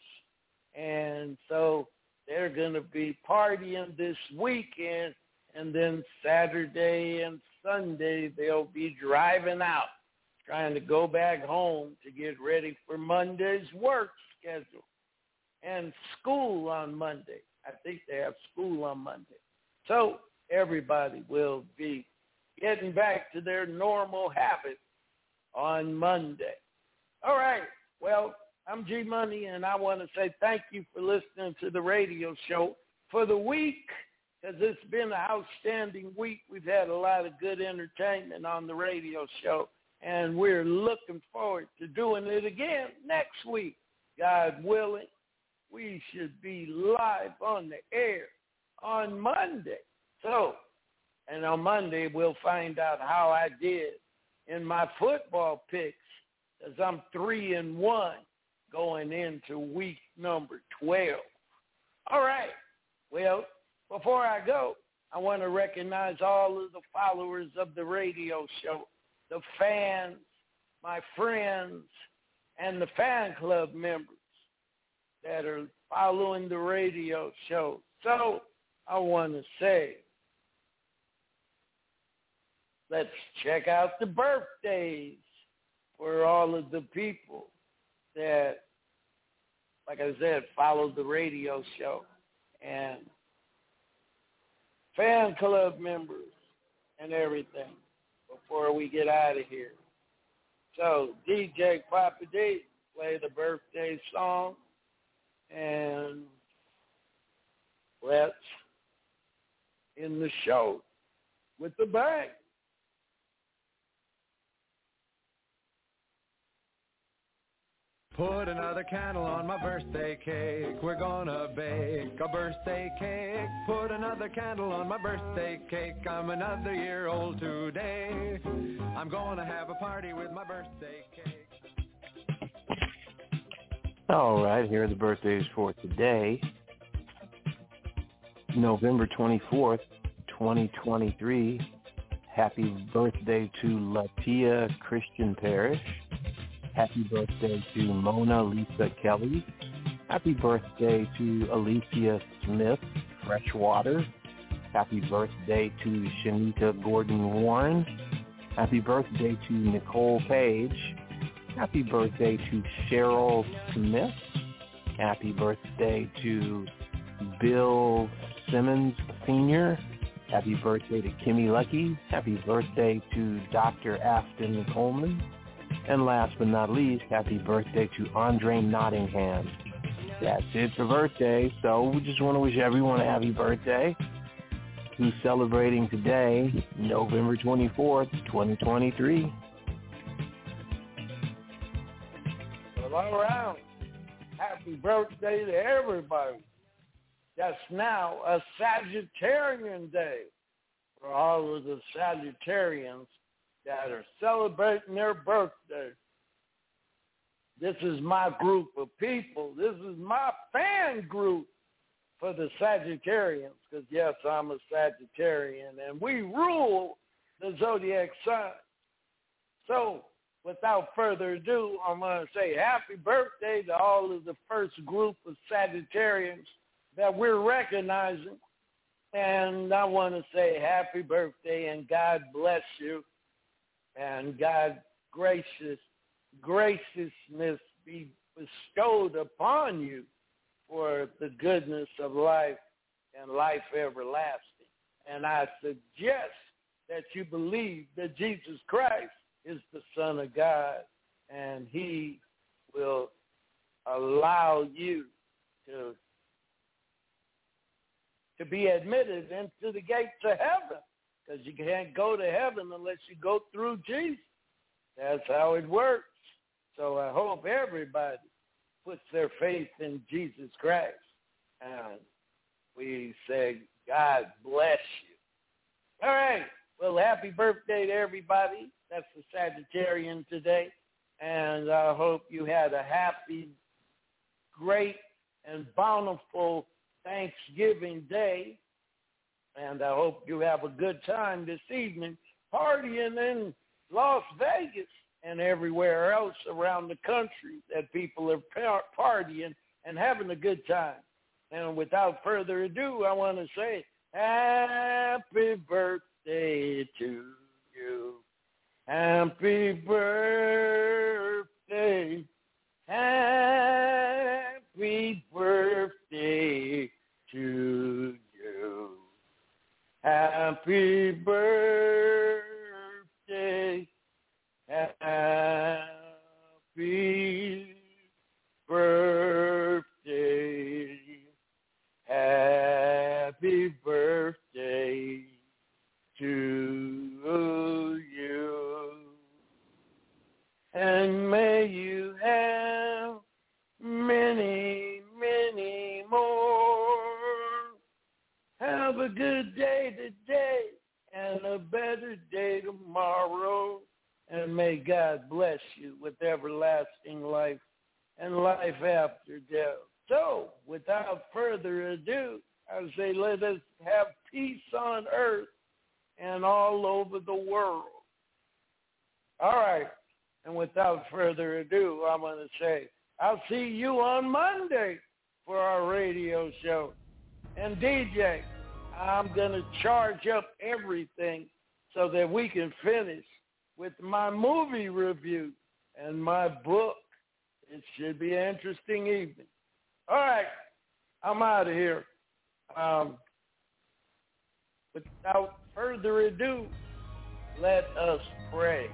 And so they're going to be partying this weekend, and then Saturday and Sunday, they'll be driving out, trying to go back home to get ready for Monday's work schedule and school on Monday. I think they have school on Monday. So everybody will be getting back to their normal habits on Monday. All right. Well, I'm G Money, and I want to say thank you for listening to the radio show for the week, because it's been an outstanding week. We've had a lot of good entertainment on the radio show, and we're looking forward to doing it again next week. God willing, we should be live on the air on Monday. So, and on Monday, we'll find out how I did in my football picks, because I'm 3-1 going into week number 12. All right. Well, before I go, I want to recognize all of the followers of the radio show, the fans, my friends, and the fan club members that are following the radio show. So I want to say, let's check out the birthdays for all of the people that, like I said, follow the radio show, and fan club members and everything before we get out of here. So DJ Papa D, play the birthday song, and let's end the show with the bang. Put another candle on my birthday cake. We're gonna bake a birthday cake. Put another candle on my birthday cake. I'm another year old today. I'm gonna have a party with my birthday cake. All right, here are the birthdays for today. November 24th, 2023. Happy birthday to Latia Christian Parrish. Happy birthday to Mona Lisa Kelly. Happy birthday to Alicia Smith, Freshwater. Happy birthday to Shanita Gordon-Warren. Happy birthday to Nicole Page. Happy birthday to Cheryl Smith. Happy birthday to Bill Simmons Sr. Happy birthday to Kimmy Lucky. Happy birthday to Dr. Afton Coleman. And last but not least, happy birthday to Andre Nottingham. That's it for birthday. So we just want to wish everyone a happy birthday who's celebrating today, November 24th, 2023. Well, all around, happy birthday to everybody. That's now a Sagittarian Day for all of the Sagittarians that are celebrating their birthday. This is my group of people. This is my fan group for the Sagittarians, because, yes, I'm a Sagittarian, and we rule the zodiac sign. So without further ado, I'm going to say happy birthday to all of the first group of Sagittarians that we're recognizing. And I want to say happy birthday and God bless you. And God graciousness be bestowed upon you for the goodness of life and life everlasting. And I suggest that you believe that Jesus Christ is the Son of God, and he will allow you to be admitted into the gates of heaven, because you can't go to heaven unless you go through Jesus. That's how it works. So I hope everybody puts their faith in Jesus Christ. And we say, God bless you. All right. Well, happy birthday to everybody. That's the Sagittarian today. And I hope you had a happy, great, and bountiful Thanksgiving Day. And I hope you have a good time this evening partying in Las Vegas and everywhere else around the country that people are partying and having a good time. And without further ado, I want to say happy birthday to you. Happy birthday. Happy birthday to you. Happy birthday. Happy birthday. Happy birthday to you. And may you have many, many more. Have a good day today and a better day tomorrow. And may God bless you with everlasting life and life after death. So, without further ado, I say let us have peace on earth and all over the world. All right. And without further ado, I'm going to say I'll see you on Monday for our radio show. And DJ, I'm going to charge up everything so that we can finish with my movie review and my book. It should be an interesting evening. All right, I'm out of here. Without further ado, let us pray.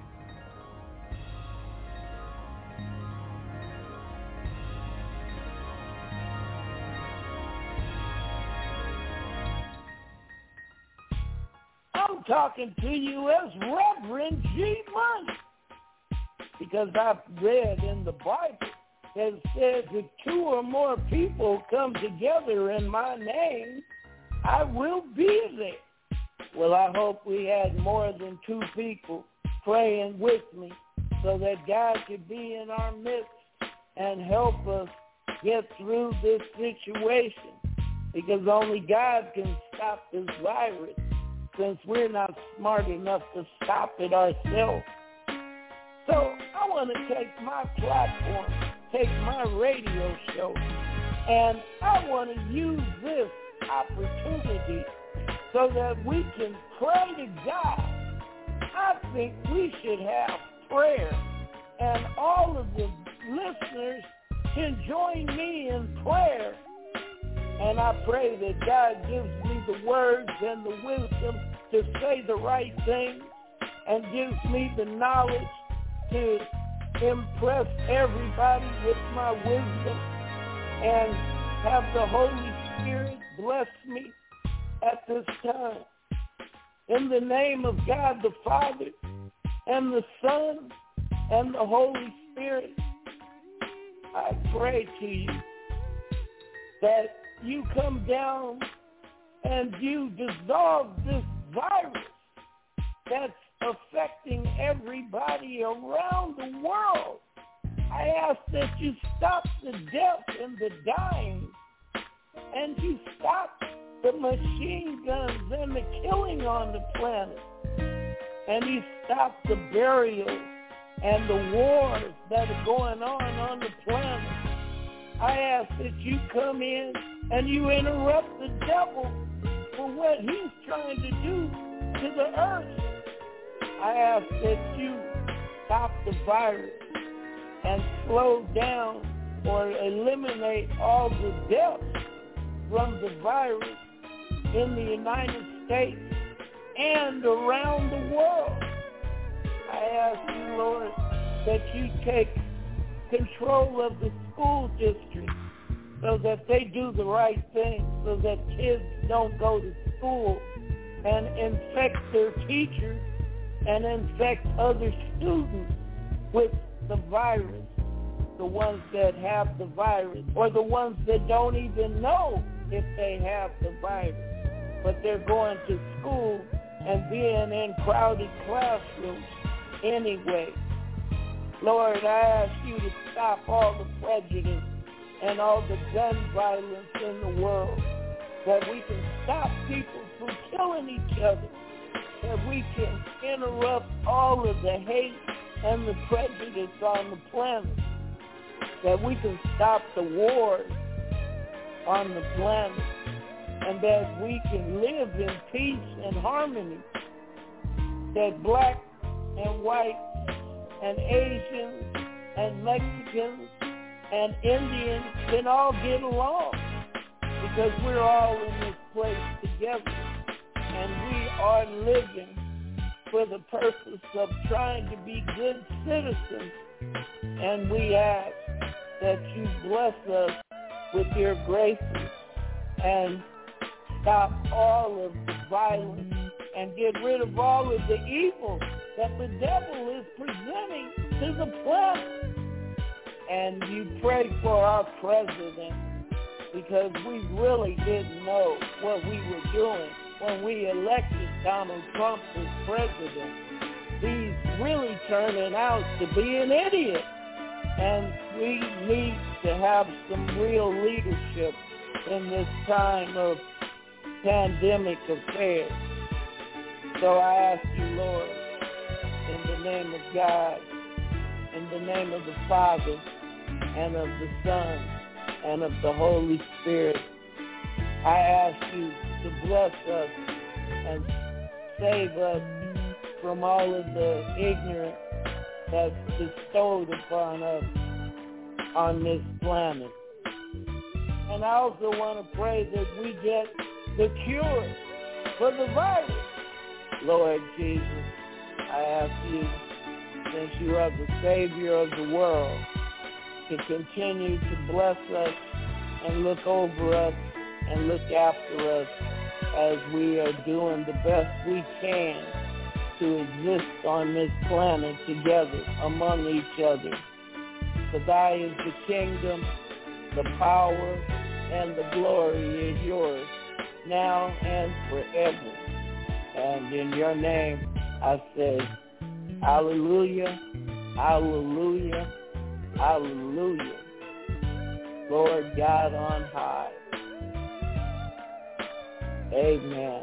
I'm talking to you as Reverend G Money, because I've read in the Bible that it says if 2 or more people come together in my name, I will be there. Well, I hope we had more than 2 people praying with me so that God could be in our midst and help us get through this situation, because only God can stop this virus, since we're not smart enough to stop it ourselves. So I want to take my platform, take my radio show, and I want to use this opportunity so that we can pray to God. I think we should have prayer, and all of the listeners can join me in prayer. And I pray that God gives me the words and the wisdom to say the right thing, and gives me the knowledge to impress everybody with my wisdom, and have the Holy Spirit bless me at this time. In the name of God the Father and the Son and the Holy Spirit, I pray to you that you come down and you dissolve this virus that's affecting everybody around the world. I ask that you stop the death and the dying, and you stop the machine guns and the killing on the planet, and you stop the burials and the wars that are going on the planet. I ask that you come in and you interrupt the devil for what he's trying to do to the earth. I ask that you stop the virus and slow down or eliminate all the deaths from the virus in the United States and around the world. I ask you, Lord, that you take control of the school district so that they do the right thing, so that kids don't go to school and infect their teachers and infect other students with the virus, the ones that have the virus, or the ones that don't even know if they have the virus, but they're going to school and being in crowded classrooms anyway. Lord, I ask you to stop all the prejudice and all the gun violence in the world, that we can stop people from killing each other, that we can interrupt all of the hate and the prejudice on the planet, that we can stop the wars on the planet, and that we can live in peace and harmony, that black and white and Asians and Mexicans and Indians can all get along, because we're all in this place together, and we are living for the purpose of trying to be good citizens. And we ask that you bless us with your graces and stop all of the violence and get rid of all of the evil that the devil is presenting to the planet. And you pray for our president, because we really didn't know what we were doing when we elected Donald Trump as president. He's really turning out to be an idiot. And we need to have some real leadership in this time of pandemic affairs. So I ask you, Lord, in the name of God, in the name of the Father, and of the Son, and of the Holy Spirit, I ask you to bless us and save us from all of the ignorance that's bestowed upon us on this planet. And I also want to pray that we get the cure for the virus. Lord Jesus, I ask you, since you are the Savior of the world, to continue to bless us and look over us and look after us as we are doing the best we can to exist on this planet together among each other. For thy is the kingdom, the power, and the glory is yours, now and forever. And in your name I say, hallelujah, hallelujah, hallelujah. Lord God on high. Amen.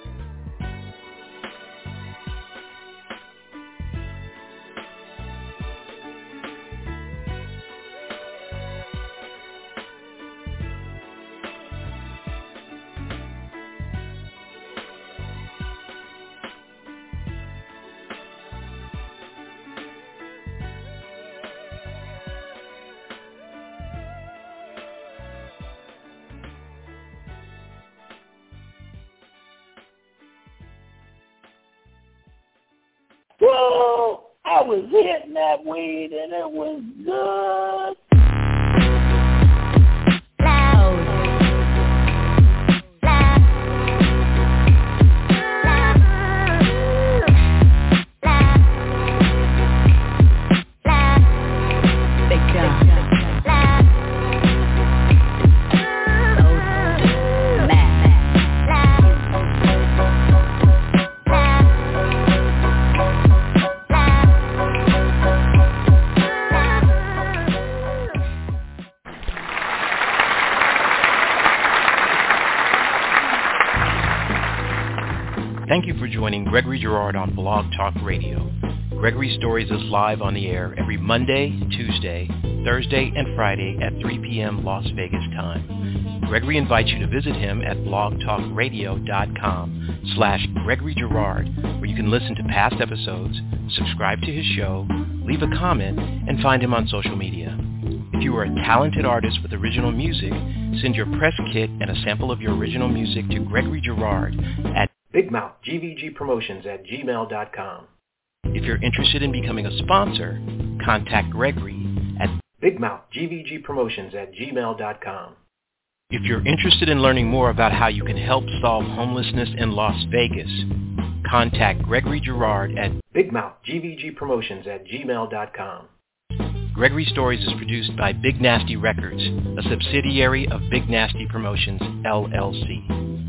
Whoa, I was hitting that weed and it was good. Thank you for joining Gregory Girard on Blog Talk Radio. Gregory Stories is live on the air every Monday, Tuesday, Thursday and Friday at 3 p.m. Las Vegas time. Gregory invites you to visit him at blogtalkradio.com/Gregory Girard, where you can listen to past episodes, subscribe to his show, leave a comment, and find him on social media. If you are a talented artist with original music, send your press kit and a sample of your original music to Gregory Girard at bigmouthgvgpromotions@gmail.com. If you're interested in becoming a sponsor, contact Gregory at bigmouthgvgpromotions@gmail.com. If you're interested in learning more about how you can help solve homelessness in Las Vegas, contact Gregory Girard at bigmouthgvgpromotions@gmail.com. Gregory Stories is produced by Big Nasty Records, a subsidiary of Big Nasty Promotions, LLC.